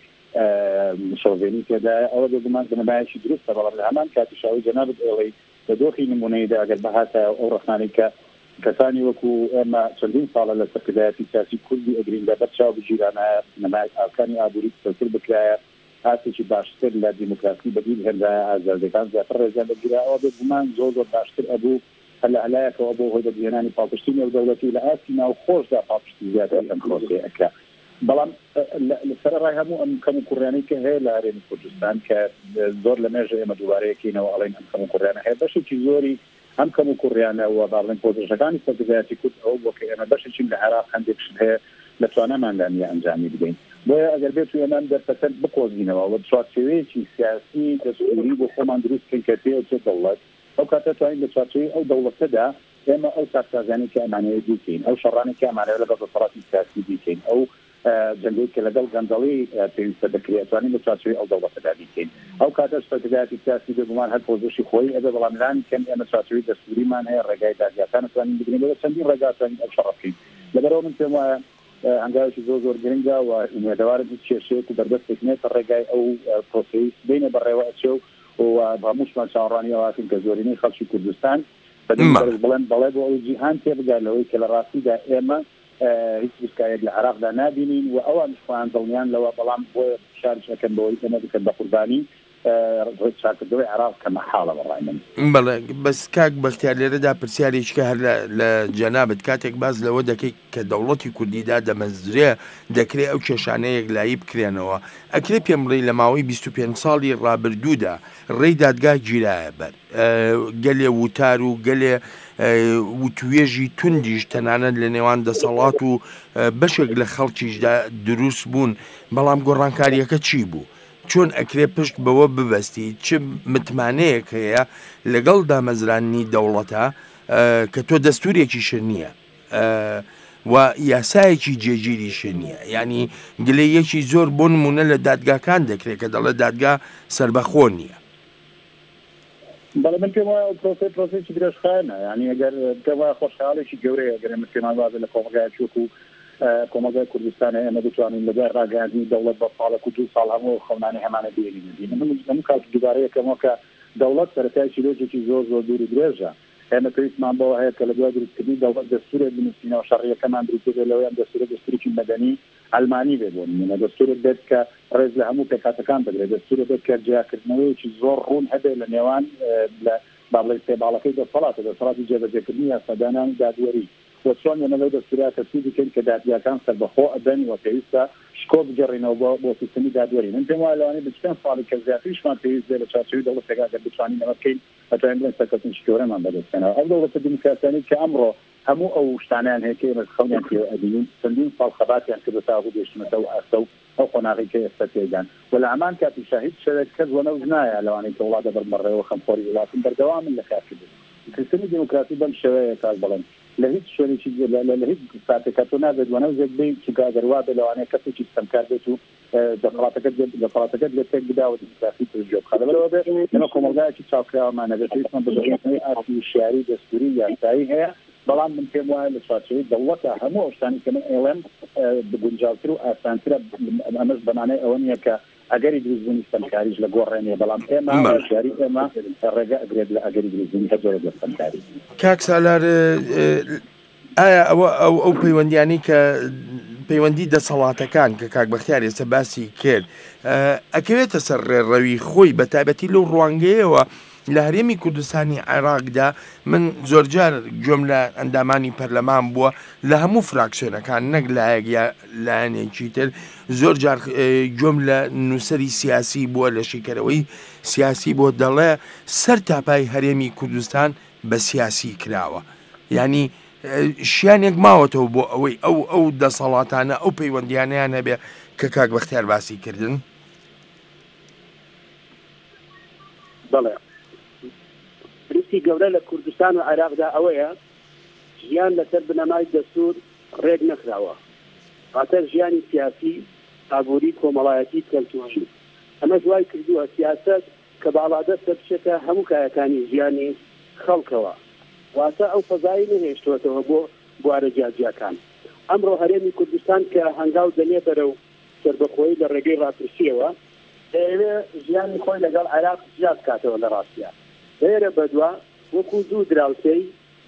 شۆڤێنی تێدایە ئەوە بێگومان بنەمایەکی دروستە بەڵام لە هەمان کاتیشاوی جەنابەت ئێڵەی لە دۆخی نمونەیەدا ئەگەر بەهاتە ئەو ڕخنانەی کە کەسانی وەکو ئێمە چەندین ساڵە لە سەرکردایەتی سیاسی کوردی ئەگرین لە بەرچاو بژیرانایە نەمای ئاکانی ئابووری سەرکر بکرایە هاتێکی باشتر لە دیموکراسی بەدیل هێندایە ئازادەکان زیاتر ڕێزیان دەگیرا ئەوە بێگومان زۆر زۆر باشتر ئەبوو هەر لە هەلایەکەوە بۆ هۆی دەبیێنانی پاڵپشتی نێودەوڵەتی لە ئاستی ناوخۆشدا پاڵپشتی زیاتر ئەم پرۆسەیە ئەکرا بەڵام لەسەر ڕای هەموو ئەم کەم و کوڕیانەی کە هەیە لە هەرێمی کوردستان کە زۆر لە مێژە ئێمە دووبارەیەکەینەوە ئەڵێن ئەم کەم و کوڕیانە هەیە بەشێکی زۆری ئەم کەم و کوڕیانەوە باڵێن پۆزیشنەکانی سەرکردایەتی کورد ئەو بۆکە ئێمە بەشێکین لە عێراق هەندێکشن هەیە لە توانەماندا نیە ئەنجامی بدەین بۆیە ئەگەر بێت ئێمان دەرپەسەر بقۆزینەوە و چوارچێوەیەکی سیاسی دەستوری بۆ خۆمان دروستکەین کە پێ چێت دەوڵەت ئەو کاتە توانین لە چوارچێوەی ئەو دەوڵەتەدا ئێمە ئەو ساختازانی کە ئەمانەیە دیکەین ئەو شەڕانی کە ئەمانەیە لەگەڵ دەسەڵاتی سیاسی دیکەین ئەو جنگێک کە لەگەڵ گەندەڵی پێویستە دەکرێت توانین لە چوارچێوەی ئەو دەوڵەتەدا دیکەین ئەو کاتە سەرکردایەتی سیاسی بێگومان هەر پۆزیشی خۆی ئەبێ بەڵام لان کەم ئێمە چوارچێوەی دەستوریمان هەیە ڕێگای دادگاکان توانین بگرین بە چەندین ڕێگا توانین ئەو شەڕ بکەین لەبەرەوە من پێم وایە هەنگاوێکی زۆر زۆر گرنگە و ئومێدەوارم هیچ کێشەیەک و بەردەستێک نێتە ڕێگای ئەو پرۆسەی بینە بەڕێوە ئەچێ و هەمووشمان چاوەڕانی ئەواتین کە زۆرینەی خەڵکی کوردستان بڵێن بەڵێ بۆ ئەوی جیهان تێبگالەوەی کە لە ڕاستیدا ئێمە هیچ بسکایەک لە عێراقدا نابینین و ئەوان خۆیان دڵنیان لەوە بەڵام بۆ شارش ئەەکەن بەوەی ئێمە بکەن بە قوربانی چاکردەوەی عێراق کە مەحاڵە بەڕای من بەڵێ بەس کاک بەختیار لێرەدا پرسیارێککە هەر لە جەنابەت کاتێک باز لەوە دەکەی کە دەوڵەتی کوردیدا دەمەزرێ دەکرێت ئەو کێشانەیەک لایی بکرێنەوە ئەکرێ پێم بڵێ لە ماوەی بیست و پێنج ساڵی ڕابردوودا ڕێی دادگا گیرایە بەر گەلێ وتار و گەلێ وتوێژی توندیش تەنانەت لە نێوان دەسەڵات و بەشێک لە خەڵکیشدا دروست بوون بەڵام گۆڕانکاریەکە چی بوو؟ چۆن ئەکرێ پشت بەوە ببەستی چ متمانەیەک هەیە لەگەڵ دامەزرانی دەوڵەتە کە تۆ دەستورێکی شر نییە و یاسایەکی جێگیریشە نییە ینی گلەیەکی زۆر بۆ نمونە لە دادگاکان دەکرێت کە دەڵێ دادگا سربەخۆ نییە بەڵێ من پێم وایە پرۆسەی پرۆسەیەکی درێژخایەنە ینی ئەگەر پێم وایە خۆشحاڵێکی گەورەیە ئەگەر ئێمە پێمان وازە لە کۆمەلگایەکی وەکو کۆمەلگای کوردستانە ئێمە بتوانین لەگای ڕاگەاندنی دەوڵەت بە ساڵێک و دوو ساڵ هەموو خەونانی هەمانە بێنین من هەموو کات دووبارەیەکەمەوە کە دەوڵەت سەرەتای چیرۆژێکی زۆر زۆر دوور و درێژە ئێمە پێویستمان بۆ هەیە کە لە دوای دروستکردنی دەوڵەت دەستورێک بنووسینەوە شەڕیەکەمان دروستکردێت لەوەیان دەستورە دەستوری مەدەنی ئەلمانی بێت بۆ نمونە دەستورێک بێت کە ڕێز لە هەموو پێکاتەکان بدرێت دەستورێک بێت کە جیاکردنەوەیکی زۆر ڕوون هەبێت لە نێوان لە باڵی سێباڵەکەی دەسەڵاتە دەسەڵاتی جێبەجێکردنی یاسادانانی دادوەری بۆ چۆن ئێمە دەستورات تەسوی بکەین کە دادیاکان سەربەخۆ ئەدەن و پێویستە شکۆ بگەڕینەوە بۆ بۆ سیستەمی دادوەری من پێم وایە لەوانەیە بچکەن ساڵی کە زیاتریشمان پێویست بێت لە چارچەوەی دەوڵەتێکا گەر بتوانین ئەمە بکەین ئەتوانین بڵێن سەرکەوتنی شکۆرەمان بەدەستێنەوە ئەو دەوڵەتە دیموکراسیانەی کە ئەمڕۆ هەموو ئەو شتانیان هەیە کە ئێمە خەونیان پێوە ئەبینین چەندین ساڵ خەباتیان کردە تا هەبوو گەیشتمەتە و ئاستە و ئەو قۆناغی کە ئێستا تێدان و لە ئەمان کاتی شاهید شەوێت کەس وەنەوز نایە لەوانەی کە وڵاتە بەرمەڕێەوە خەمخۆری وڵاتن بەردەوامن لە کارکردن سیستەمی دیموکراسی بەم شێوەیە کاک بەڵێن لە هیچ شوێنێکی لە هیچ ساتێکە تۆ نابێت وەنەوزێک بین چونکە ئەگەروا بێت لەوانەیە کەسێکی ستەمکار بێت و دەسەڵاتەکەت لە تێک بدا و دیموکراسی توجێ بخات لەبەرەوە بێت لەمە کۆمەلگایەکی چاوکراوەمانە بێت پێویستمان بە دەستنەوەی ئاستی شیاری دەستوری یاسایی هەیە بەڵام من پێم وایە لە چارچەوەی دەوڵەتە هەموو ئەو شتانی کە من ئێڵێم بگونجاوتر و ئاسانترە ئەمەش بەمانەی ئەوە نییە کە ئەگەری دروستبوونی ستەمکاریش لە گۆڕێنێ بەڵام ئێمە شیاری ئێمە ڕێگە ئەگرێت لە ئەگەری دروستبوونی هەر جۆرە ستەمکاری کاک سالار ئایا ئەوە ئەو ئەو پەیوەندیانی کە پەیوەندی دەسەڵاتەکان کە کاک بەختیار ئێستا باسی کرد ئەکەوێتە سەر ڕێڕەوی خۆی بە تایبەتی لەو ڕوانگەیەوە لە هەرێمی کوردستانی عێراقدا من زۆرجار گوێم لە ئەندامانی پەرلەمان بووە لە هەموو فراکسیۆنەکان نەک لایەک یا لایەنێکی تر زۆر جار گوێم لە نووسەری سیاسی بووە لە شیکەرەوەی سیاسی بۆ دەڵێ سەر تاپای هەرێمی کوردستان بە سیاسی کراوە یعنی شیانێک ماوەتەوە بۆ ئەوەی ئەو ئەو دەسەڵاتانە ئەو پەیوەندیانیان هەبێ کە کاک بەختیار باسی کردن بەڵێ پرسی گەورە لە کوردستان و عێراقدا ئەوەیە ژیان لەسەر بنەمای دەستور ڕێک نەکراوە خاتر ژیانی سیاسی ئابووری کۆمەڵایەتی کەلتوری ئەمە دوای کردووە سیاست کە باڵادەستە بچێتە هەموو کایەکانی ژیانی خەڵکەوە واتە ئەو فەزایی نهێشتوەتەوە بۆ بوارە جیاجیەکان ئەمڕۆ هەرێمی کوردستان کە هەنگاو دەنێ بەرەو سەربەخۆیی لە ڕێگەی ڕاپرسیەوە دەیەوێ ژیانی خۆی لەگەڵ عێراق جیاد بکاتەوە لە ڕاستیە لێرە بەدووە وەکو زوو دراوسەی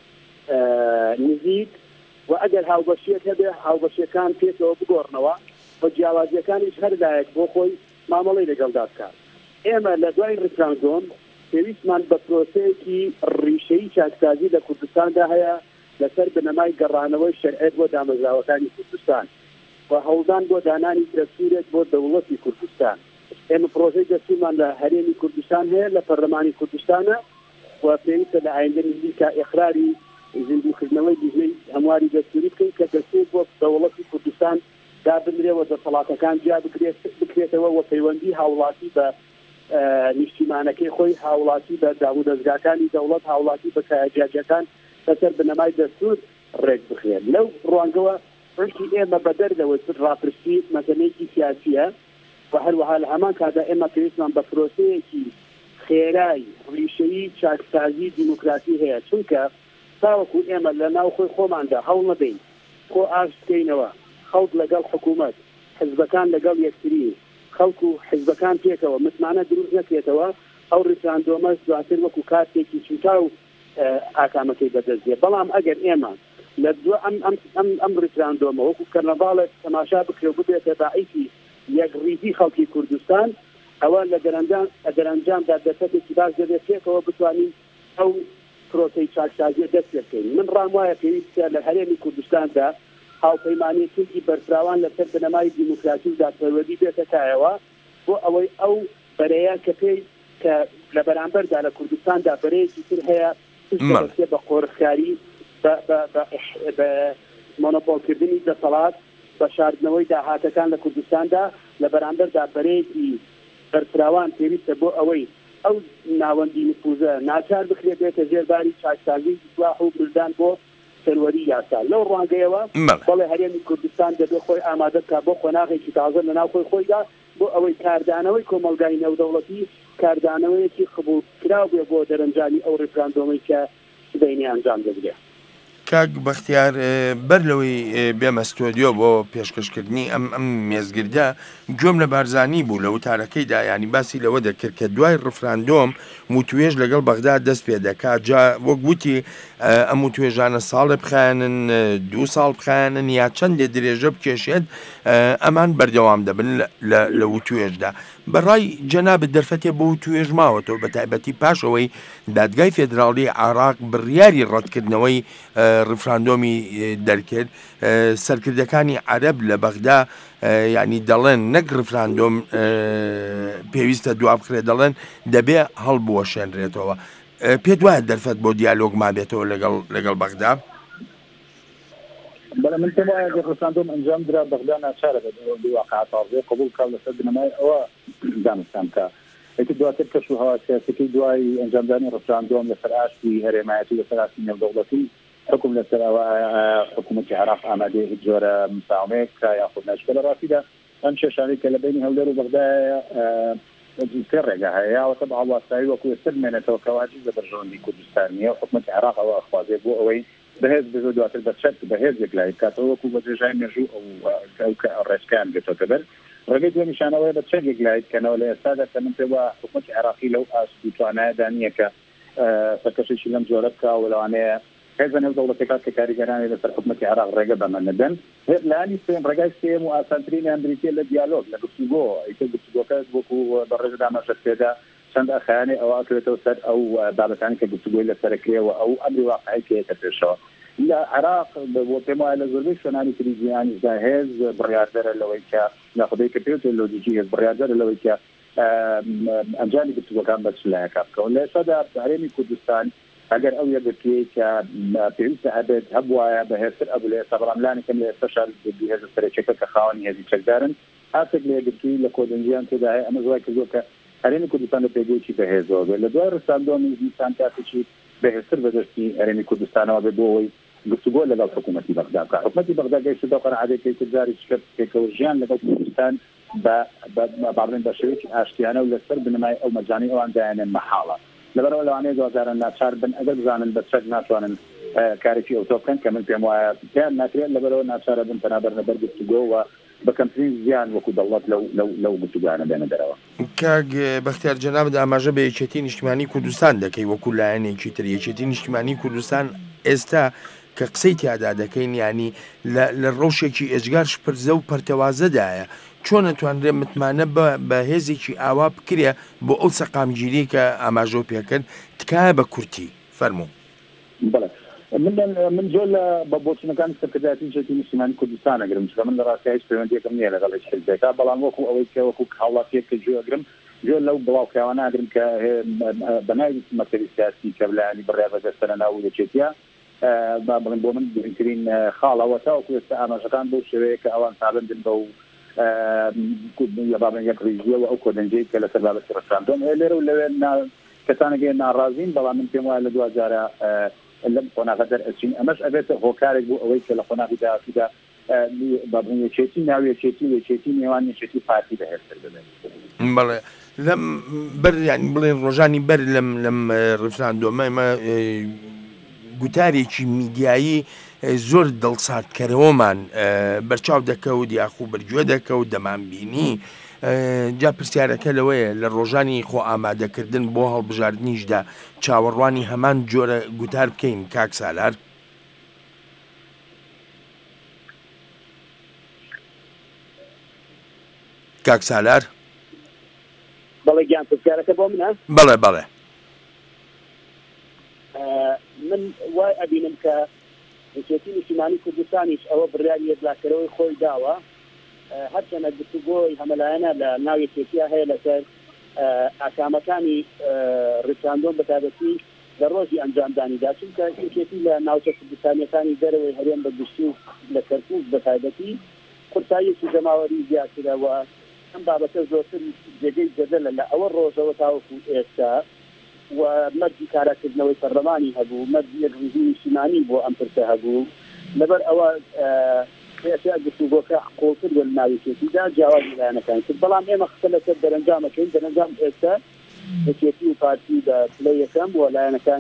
نزیک و ئەگەر هاوبەشیەک هەبێ هاوبەشیەکان پێکەوە بگۆڕنەوە بە جیاوازیەکانیش هەردایەک بۆ خۆی مامەڵی لەگەڵدا بکات ئێمە لە دوای ڕفراندۆم پێویستمان بە پرۆسەیەکی ڕیشەی چاکسازی لە کوردستاندا هەیە لەسەر بنەمای گەڕانەوەی شەرعێت بۆ دامەزراوەکانی کوردستان و هەوڵدان بۆ دانانی دەستورێت بۆ دەوڵەتی کوردستان ئێمە پرۆژەی دەستورمان لە هەرێمی کوردستان هەیە لە پەرلەمانی کوردستانە و پێویستە لە ئایندە نزیکە ئێقراری زیندووکردنەوەی دیژنەی هەمواری دەستوری بکەین کە دەستور بۆ دەوڵەتی کوردستان دابنرێەوە دەسەڵاتەکان جیا بکرێتەوە و پەیوەندی هاوڵاتی بە نیشتیمانەکەی خۆی هاوڵاتی بە داو دەستگاکانی دەوڵەت هاوڵاتی بە کایجاجەکان لەسەر بنەمای دەستور ڕێک بخرێن لەو ڕوانگەوە ڕشتی ئێمە بەدەر لەوە ڕاپرسی مەسەلەیەکی سیاسیە و هەروەها لە هەمان کادا ئێمە پێویستمان بە پرۆسەیەکی خێرای ڕیشەیی چاکسازی دیموکراسی هەیە چونکە تاوەکو ئێمە لە ناو خۆی خۆماندا هەوڵ نەدەین خۆ ئاش بکەینەوە خەڵک لەگەڵ حکوومەت حزبەکان لەگەڵ یەکتری خەڵک و حزبەکان پێکەوە متمانە دروست نەکرێتەوە ئەو ڕفراندۆمە دواتر وەکو کاتێکی چوتا و ئاکامەکەی بەدەستێ بەڵام ئەگەر ئێمە لە دووە ئەم ڕفراندۆمە وەکو کەرنەڤاڵێک تەماشا بکرێ ببێتە باعیسی یەکڕیزی خەڵکی کوردستان ئەوە لە گەرەنجامدا دەسەتێکی باش دەبێت پێکەوە بتوانین ئەو پرۆسەی چاکسازیە دەست پێ بکەین من ڕام وایە پێویستە لە هەرێمی کوردستاندا هاوپەیمانیەتی بەرفراوان لەسەر بنەمای دیموکراسی و دادپەروەردی بێتە تایەوە بۆ ئەوەی ئەو بەرەیە کە پێی کە لە بەرامبەردا لە کوردستاندا بەرەیەکی تر هەیە بە قۆرخکاری بە مۆنۆپۆلکردنی دەسەڵات بە شاردنەوەی داهاتەکان لە کوردستاندا لە بەرامبەردا بەرەیەکی بەرفراوان پێویستە بۆ ئەوەی ئەو ناوەندی نفوزە ناچار بکرێت بێتە ژێرباری چاکسازی ئیسلاح و بردان بۆ سەروەری یاسا لەو ڕوانگەیەوە بەڵێ هەرێمی کوردستان دەبێت خۆی ئامادە بکات بۆ خۆناغێکی تازە لە ناو خۆی خۆیدا بۆ ئەوەی کاردانەوەی کۆمەلگای نێودەوڵەتی کاردانەوەیەکی قبول کراو بێ بۆ دەرەنجامی ئەو ڕفراندۆمی کە سبەینی ئەنجام دەدرێت کاک بەختیار بەر لەوەی بێمە ستۆدیۆ بۆ پێشکەشکردنی ئەم ئەم مێزگردە گوێم لە بارزانی بوو لە وتارەکەیدا ینی باسی لەوە دەکرد کە دوای ڕفراندۆم وتوێژ لەگەڵ بەغدا دەست پێ دەکات جا وەک گوتی ئەم وتوێژانە ساڵێ بخایەنن دوو ساڵ بخایەنن یا چەندێ درێژە بکێشێت ئەمان بەردەوام دەبن لە وتوێژدا بەڕای جەنابەت دەرفەتێ بۆ وتوێژ ماوەتەوە بە تایبەتی پاشەوەی دادگای فێدراڵی عراق بڕیاری ڕەتکردنەوەی ڕفراندۆمی دەرکرد سەرکردەکانی عەرەب لە بەغدا یعنی دەڵێن نەک ڕفراندۆم پێویستە دوا بخرێت دەڵێن دەبێ هەڵبوەشێنرێتەوە پێ وایە دەرفەت بۆ دیالۆگ مابێتەوە لەگەڵ لەگەڵ بەغدا بەڵێ من پێم وایە کە ڕفراندۆم ئەنجام درا بەغدا ناچارە بە واقعات تازە قبول کات لەسەر بنەمای ئەوە دانستان کە ئەیتر دواتر کەش و هەوا سیاسەکەی دوای ئەنجامدانی ڕفراندۆم لەسەر ئاشتی هەرێمایەتی لەسەر ئاشتی نێودەوڵەتی حکم لەسەر ئەوە حکوومەتی عراق ئامادەیە هیچ جۆرە مساومەیەک کە یاخود ناشکە لە ڕاستیدا ئەم کێشانەی کە لە بینی هەولێر و بەغدایە پێ ڕێگا هەیە یاوەتە بە هەڵواسایی وەکو ئێستا بمێنێتەوە کەواجب لە بەرژەوەندی کوردستانیە و حکوومەتی عراق ئەوە ئەخوازێ بۆ ئەوەی بەهێز بێ دواتر بەچەت بەهێزێک لای کاتەوە وەکو بە درێژای مێژوو ئەو ڕێچکیان بێتەوە بەر ڕێگەی دوێ نیشانەوەی بە چەندێک لایت کەنەوە لە ئێستادا کە من پێ وایە حکوومەتی عراقی لەو ئاستی توانایەدا نییە کە سەرکەشێکی لەم جۆرە بکا و لەوانەیە حزب نێودەوڵەتەکان کە کاریگەرانی لەسەر حکوومەتی عراق ڕێگە بەمەندەن لانی سێم ڕێگای سێم و ئاسانترینیان بریتە لە دیالۆگ لە گفتوگۆ ئیتر گفتوگۆکە وەکو بە ڕێژەدا مەشق پێدا چەند ئەخیانێ ئەوە ئەکرێتەوە سەر ئەو بابەتانی کە گفتوگۆی لەسەرکرێەوە ئەو ئەمری واقعی کێتە پێشەوە لە عراق بۆ پێم وایە لە زۆربەی شوێنانی تریزیانیدا هێز بڕیاردەرە لەوەی کە ناخودەی کە پێوتە لۆجیکی هێز بڕیاردەرە لەوەی کە ئەنجامی گفتوگۆکان بەچلایەکە بکەون لە ئێستادا هەرێمی کوردستان ئەگەر ئەو یەکگرتوەیە کە پێویستە ئەبێت هەبوایە بەهێزتر ئەبوو لە ئێستا بەڵام لانێکم لە ئێستاشار هێز سەرچێکە کە خاوەنی هێزی چەکدارن ئاسێک لە یەکگرتووی لە کۆدەنجیان تێدا هەیە ئەمە زوای کردووە کە هەرێمی کوردستان لە پێگویی بەهێزەوە بێت لە دوای ڕستاندۆمی دیسان کاتێکی بەهێزتر بەدەستی هەرێمی کوردستانەوە بێت بۆەوەی گفتوگۆ لەگەڵ حکوومەتی بەغدا بکات حکوومەتی بەغدا گەیشتە دەو قەنەعەتێکی کە جاری شکێکەوە ژیان لەگەڵ کوردستان بە بەڵێن بە شێوەیەکی ئاشتیانە و لەسەر بنەمای ئەو مەجانی ئەوان دایانێن مەحاڵە لەبەرەوە لەوانەیە دوزارە ناچار بن ئەگەر بزانن بە چەک ناتوانن کارێکی ئەوتۆ بکەن کە من پێم وایە پێیان ناکرێت لەبەرەوە ناچارە بن پەنابەر لەبەر گفتوگۆ و بەکەمترین زیان وەکو دەوڵەت لەو گفتوگانە بێنە دەرەوە کاک بەختیار جەنابەت ئاماژە بە یەکێتی نیشتیمانی کوردستان دەکەی وەکو لایەنێکی تر یەکێتی نیشتیمانی کوردستان ئێستا کە قسەی تیادا دەکەین ینی لە ڕۆژێکی ئێجگار شپرزە و پەرتەوازەدایە چۆن نتوانرێت متمانە بە هێزێکی ئاوا بکرێ بۆ ئەو سەقامگیری کە ئاماژۆ پێکرد تکایە بە کورتی فەرموو من من زۆر لە بە بۆچونەکان سەرکردایەتی یەکێتی نیشتیمانی کوردستانە گرم چکە من لە ڕاستیای هیچ پەیوەندیەکەم نییە لەگەڵ هیچ حیزبێکا بەڵام وەکو ئەوەی کە وەکو هاوڵاتیەک کە گوێگرم زۆر لەو بڵاوکراوانە ئەگرم کە بەناوی مەکتەبی سیاسی کە لایەنی بڕیار بەدەستە لە ناو یەکێتیە بڵێن بۆ من گرنگترین خاڵەوە تاوەکو ئێستا ئاماژەکان بەو شێوەیە کە ئەوان سابندن بە و بابن یەک ڕیزیەوە ئەو کۆدەنجەی کە لەسەر بابەتی ڕفراندۆم لێرە و لەوێ کەسانەگەی ناڕازین بەڵام من پێم وایە لە دوو جارە لەم قۆناغە دەرئەچین ئەمەش ئەبێتە هۆکارێک بوو ئەوەی کە لە قۆناغی داهاتوودا بابن یەکێتی ناو یەکێتی یەکێتی نێوان یەکێتی پارتی بەهێزتر ببێت بەڵێ لەم بەر یانی بڵێن ڕۆژانی بەر لەم لەم ڕفراندۆمە ئێمە گوتارێکی میدیایی زۆر دڵساتکەرەوەمان بەرچاو دەکەوت یاخوو بەرگوێ دەکەوت دەمانبینی جا پرسیارەکە لەوەیە لە ڕۆژانی خۆ ئامادەکردن بۆ هەڵبژاردنیشدا چاوەڕوانی هەمان جۆرە گوتار بکەین کاک سالار کاک سالار بەڵێ گیان پرسیارەکە بۆ منە بەڵێ بەڵێ من وای ئەبینم کە یەکێتی نیشتیمانی کوردستانیش ئەوە بڕیاری یەکلاکەرەوەی خۆی داوە هەرچەنە گفتوگۆی هەمەلایەنە لە ناو یەکێتیە هەیە لەسەر ئاکامەکانی ڕفراندۆم بەتابەتی لە ڕۆژی ئەنجامدانیدا چونکە یەکێتی لە ناوچە کوردستانیەکانی دەرەوەی هەرێم بە گشتی و لە کەرکووک بەتایبەتی قورساییەکی جەماوەری زیاترەوە ئەم بابەتە زۆرتر جێگەی جەدەلە لە ئەوە ڕۆژەوە تاوەکو ئێستا و مەرجی کارەکردنەوەی پەرلەمانی هەبوو مەرجی ڕیزی نیشتیمانی بۆ ئەم پرسە هەبوو لەبەر ئەوە پێشە گفتوگۆکە قوڵتر بە ناویکێتیدا جیاوازی لایەنەکان کرد بەڵام ئێمە قسە لەسەر دەرەنجامەکەین دەرەنجام ئێستا یەکێتی و پارتی بە پلە یەکەم بۆ لایەنەکانی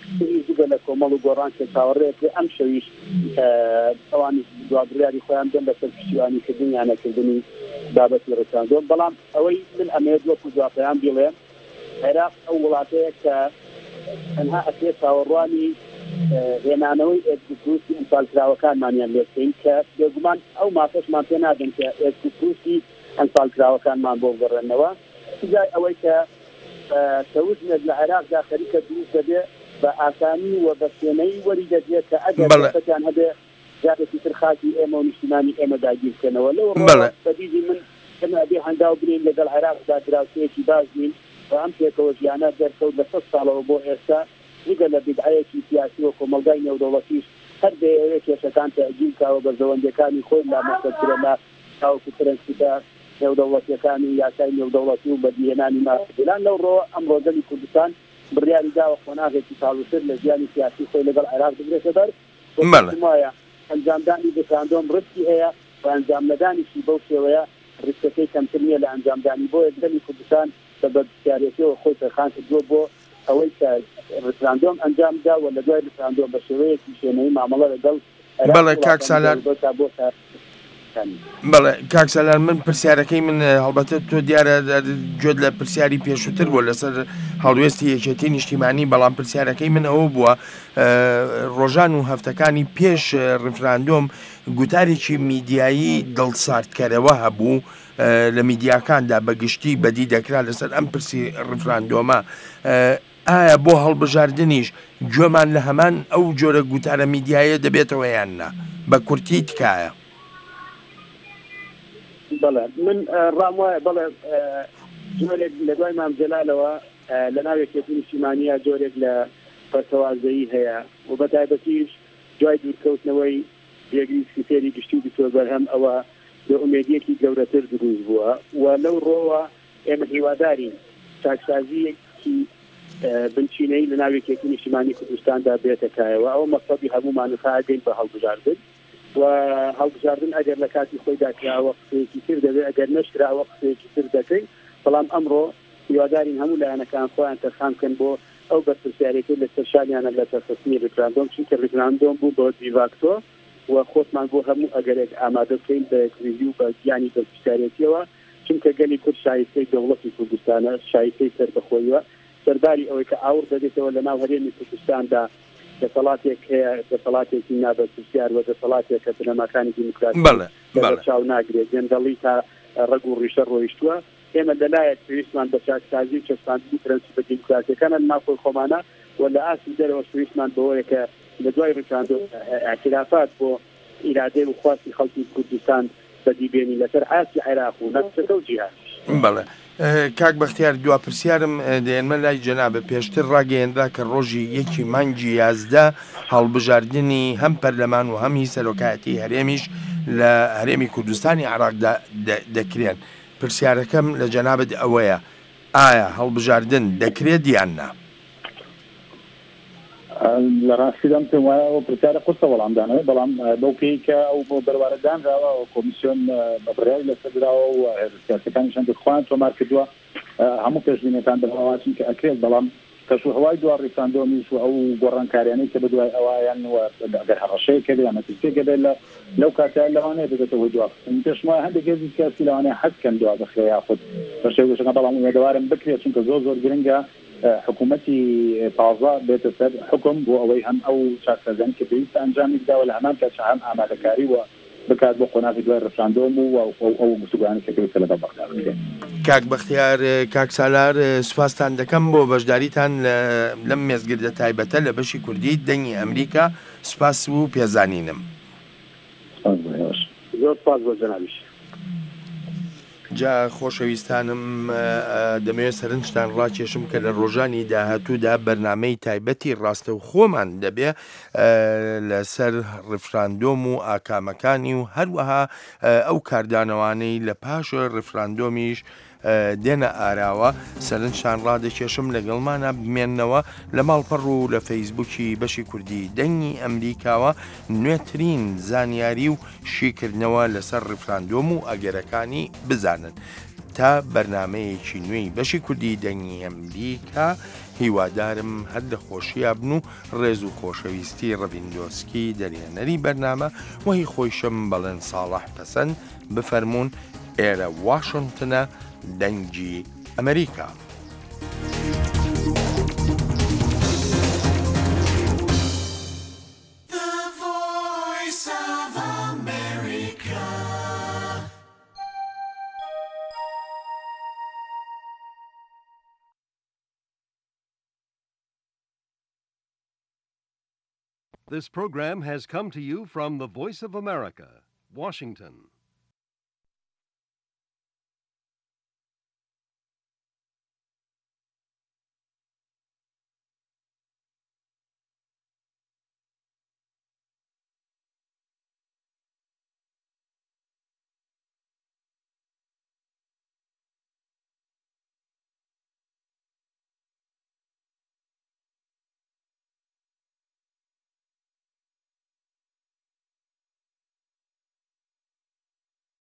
زگە لە کۆمەڵ و گۆڕان کە چاوەڕێک ئەم شەویش ئەوانی دوابریاری خۆیان دەن لەسەر پشتیوانیکردنی یانەکردنی بابەتی ڕێکخراندۆم بەڵام ئەوەی من ئەمەیە وەکو دواتەیان بڵێم عێراق ئەو وڵاتەیە کە تەنها ئەکرێت چاوەڕوانی هێنانەوەی ئێسکوپروسی ئەمسالکراوەکانمانیان لێ بکەین کە بێگومان ئەو مافەشمان پێ نادەن کە ئێسکوپروسی ئەمسالکراوەکانمان بۆ بگەڕێنەوە جای ئەوەی کە تەوتنێت لە عێراقدا خەریکە دروست دەبێ بە ئاسانی و بە شوێنەی وەری دەبێت کە ئەگەرتیان هەبێ جارێکی تر خاکی ئێمە و نیشتیمانی ئێمە داگیرکەنەوە لەو ڕۆژی من ئێمە بێ هەنگاو برین لەگەڵ عێراقدا دراوسەیەکی باش بین و ئەم پێکەوە ژیانە دەرکەوت لە سەد ساڵەوە بۆ ئێستا جگە لە بیدعەیەکی سیاسی و کۆمەلگای نێودەوڵەتیش هەر بێ کێشەکان تەجیلکاوە بە زەوەندەکانی خۆی لا مەسەرکرە لە تاوکو پرەنسیدا نێودەوڵەتیەکانی یاسای نێودەوڵەتی و بەدیهێنانی مافدلان لەو ڕۆ ئەم ڕۆژەلی کوردستان بڕیاری داوە خۆناغێکی تاڵوشر لە ژیانی سیاسی خۆی لەگەڵ عێراق بگرێتە بەر وایە ئەنجامدانی ڕێکخراندۆم ڕستی هەیە و ئەنجامنەدانیشی بەو شێوەیە ڕستەکەی کەمتر نیە لە ئەنجامدانی بۆ یەکدەمی کوردستان بە بەرپرسیارەتیەوە خۆی تەرخان کردووە بۆ ئەوەی کە ڕێکخراندۆم ئەنجامدا و لە دوای ڕێکخراندۆم بە شێوەیەکی شوێنەی مامەڵە لەگەڵ بەڵێ کاک سالار بەڵێ کاکسەلار من پرسیارەکەی من هەڵبەتە تۆ دیارە گوێت لە پرسیاری پێشووتر بۆ لەسەر هەڵوێستی یەکێتی نیشتیمانی بەڵام پرسیارەکەی من ئەوە بووە ڕۆژان و هەفتەکانی پێش ڕفراندۆم گوتارێکی میدیایی دڵساردکەرەوە هەبوو لە میدیاکاندا بەگشتی بەدی دەکرا لەسەر ئەم پرسی ڕفراندۆمە ئایا بۆ هەڵبژاردنیش گوێمان لە هەمان ئەو جۆرە گوتارە میدیایە دەبێتەوە یاننا بە کورتی تکایە بەڵێ من ڕام وایە بەڵێ جۆرێک لە دوای مامجلالەوە لە ناو یەکێتی نیشتیمانیە جۆرێک لە بەتەوازایی هەیە و بەتایبەتیش دوای دوورکەوتنەوەی یەکگری فێری گشتی و بتۆ بەرهەم ئەوە بە ئومێدیەکی گەورەتر دروست بووە و لەو ڕۆوە ئێمە هیوادارین چاکسازیەکی بنچینەی لە ناو یەکێتی نیشتیمانی کوردستاندا بێتەکایەوە ئەوە مەقسەدی هەموومانخواگەین بە هەڵبژاردن و هەڵبژاردن ئەگەر لە کاتی خۆیدا کراوە قسەیەکی تر دەبێت ئەگەر نەشراوە قسەیەکی تر دەکەین بەڵام ئەمڕۆ هیوادارین هەموو لایەنەکان خۆیان تەرخان بکەن بۆ ئەو بەرپرسیارەتی لە سەرشانیانە لە تەخصصی ڕێکخراندۆم چونکە ڕێکخراندۆم بوو بۆ دیڤاکتۆ و خۆتمان بۆ هەموو ئەگەرێک ئامادە بکەین بە کریزی و بە گیانی بەرپرسیارەتیەوە چونکە گەلی کورد شایستەی دەوڵەتی کوردستانە شایستەی سەربەخۆییوە سەرداری ئەوەی کە ئاور دەبێتەوە لە ناو هەرێمی کوردستاندا دەسەڵاتێک هەیە دەسەڵاتێکی نابەرپرسیار و دەسەڵاتێک کە بنەماکانی دیموکراسی چاو ناگرێت گەندەڵی تا ڕەگ و ڕیشە ڕۆیشتووە ئێمە لەلایەک پێویستمان بە چاکسازی و چەسپاندنی پرەنسیپە دیموکراسیەکانە ناخۆی خۆمانە و لە ئاسی دەرەوە پێویستمان بەوەیە کە لە دوای ڕێکخراندۆ ئاعترافات بۆ ئیرادەی و خواستی خەڵکی کوردستان بەدیبێنی لەسەر ئاسی عێراق و نەفسەکە و جیهان بەڵێ کاک بەختیار دوا پرسیارم دێنمە لای جەنابە پێشتر ڕاگەیەنرا کە ڕۆژی یەکی مانگی یازدە هەڵبژاردننی هەم پەرلەمان و هەمی سەرۆکایەتی هەرێمیش لە هەرێمی کوردستانی عێراقدا دەکرێن پرسیارەکەم لە جەنابەت ئەوەیە ئایا هەڵبژاردن دەکرێت یاننا لە ڕاستیدەم پێم وایە پرسیارە قورسە وەڵامدانەوە بەڵام بەو پێی کە ئەو بۆ بەروارەدانراوە و کۆمیسیۆن بە بڕیاری لەسەردراوە و سیاسەکانیشان دەخوان تۆمار کردووە هەموو پێشبینیەکان دەڕاوچین کە ئەکرێت بەڵام کەس و هەوای دوا ڕێکخراندۆمیش و ئەو گۆڕانکاریانەی کە بەدوای ئەویان ئەگەر هەڕەشەیە کردێ یان نەتیجەیەک دێت لە لەو کاتیان لەوانەیە دەبێتەوە دوا پێشم وایە هەندێک هێزی سیاسی لەوانەیە حەزکەن دوا بخرێ یاخود بە شێوەیەکە بەڵام ئومێدەوارم بکرێت چونکە زۆر زۆر گرنگە حکوومەتی تازە بێتە سەر حکم بۆ ئەوەی هەم ئەو چاکسازیانی کە پێویستە ئەنجامی بداوە لە هەمان کاتژ هەم ئامادەکاری و بکات بۆ قۆناغی دوای ڕەفراندۆم و ئەو گفتوگویانە کە پێویستە لەگەڵ بەختیار بکرێن. کاک بەختیار کاک سالار سوپاسان دەکەم بۆ بەشداریتان لەم مێزگردە تایبەتە لە بەشی کوردی دەنگی ئەمریکا سوپاس و پێزانینم. زۆر سپاس بۆ جەنابیش. جا خۆشەویستانم دەمەوێت سەرنجتان ڕاکێشم کە لە ڕۆژانی داهاتوودا بەرنامەی تایبەتی ڕاستە و خۆمان دەبێ لەسەر ڕفراندۆم و ئاکامەکانی و هەروەها ئەو کاردانەوانەی لە پاش ڕفراندۆمیش دێنە ئاراوە سەرنجشان ڕادەکێشم لەگەڵمانە بمێننەوە لە ماڵپەڕ و لە فەیسبووکی بەشی کوردی دەنگی ئەمریکاوە نوێترین زانیاری و شیکردنەوە لەسەر ڕفراندۆم و ئەگەرەکانی بزانن. تا بەرنمەیەکی نوێی بەشی کوردی دەنگی ئەمریکا هیوادارم هەر دەخۆشییا بن و ڕێز و خۆشەویستی ڕەڤیندۆسکی دەرێنەری بەرنامە وهی خۆشم بەڵێن ساڵح پەسەند بفەرمونون ئێرە واشنگتنە دەنگی ئەمریکا. This program has come to you from the Voice of America, Washington.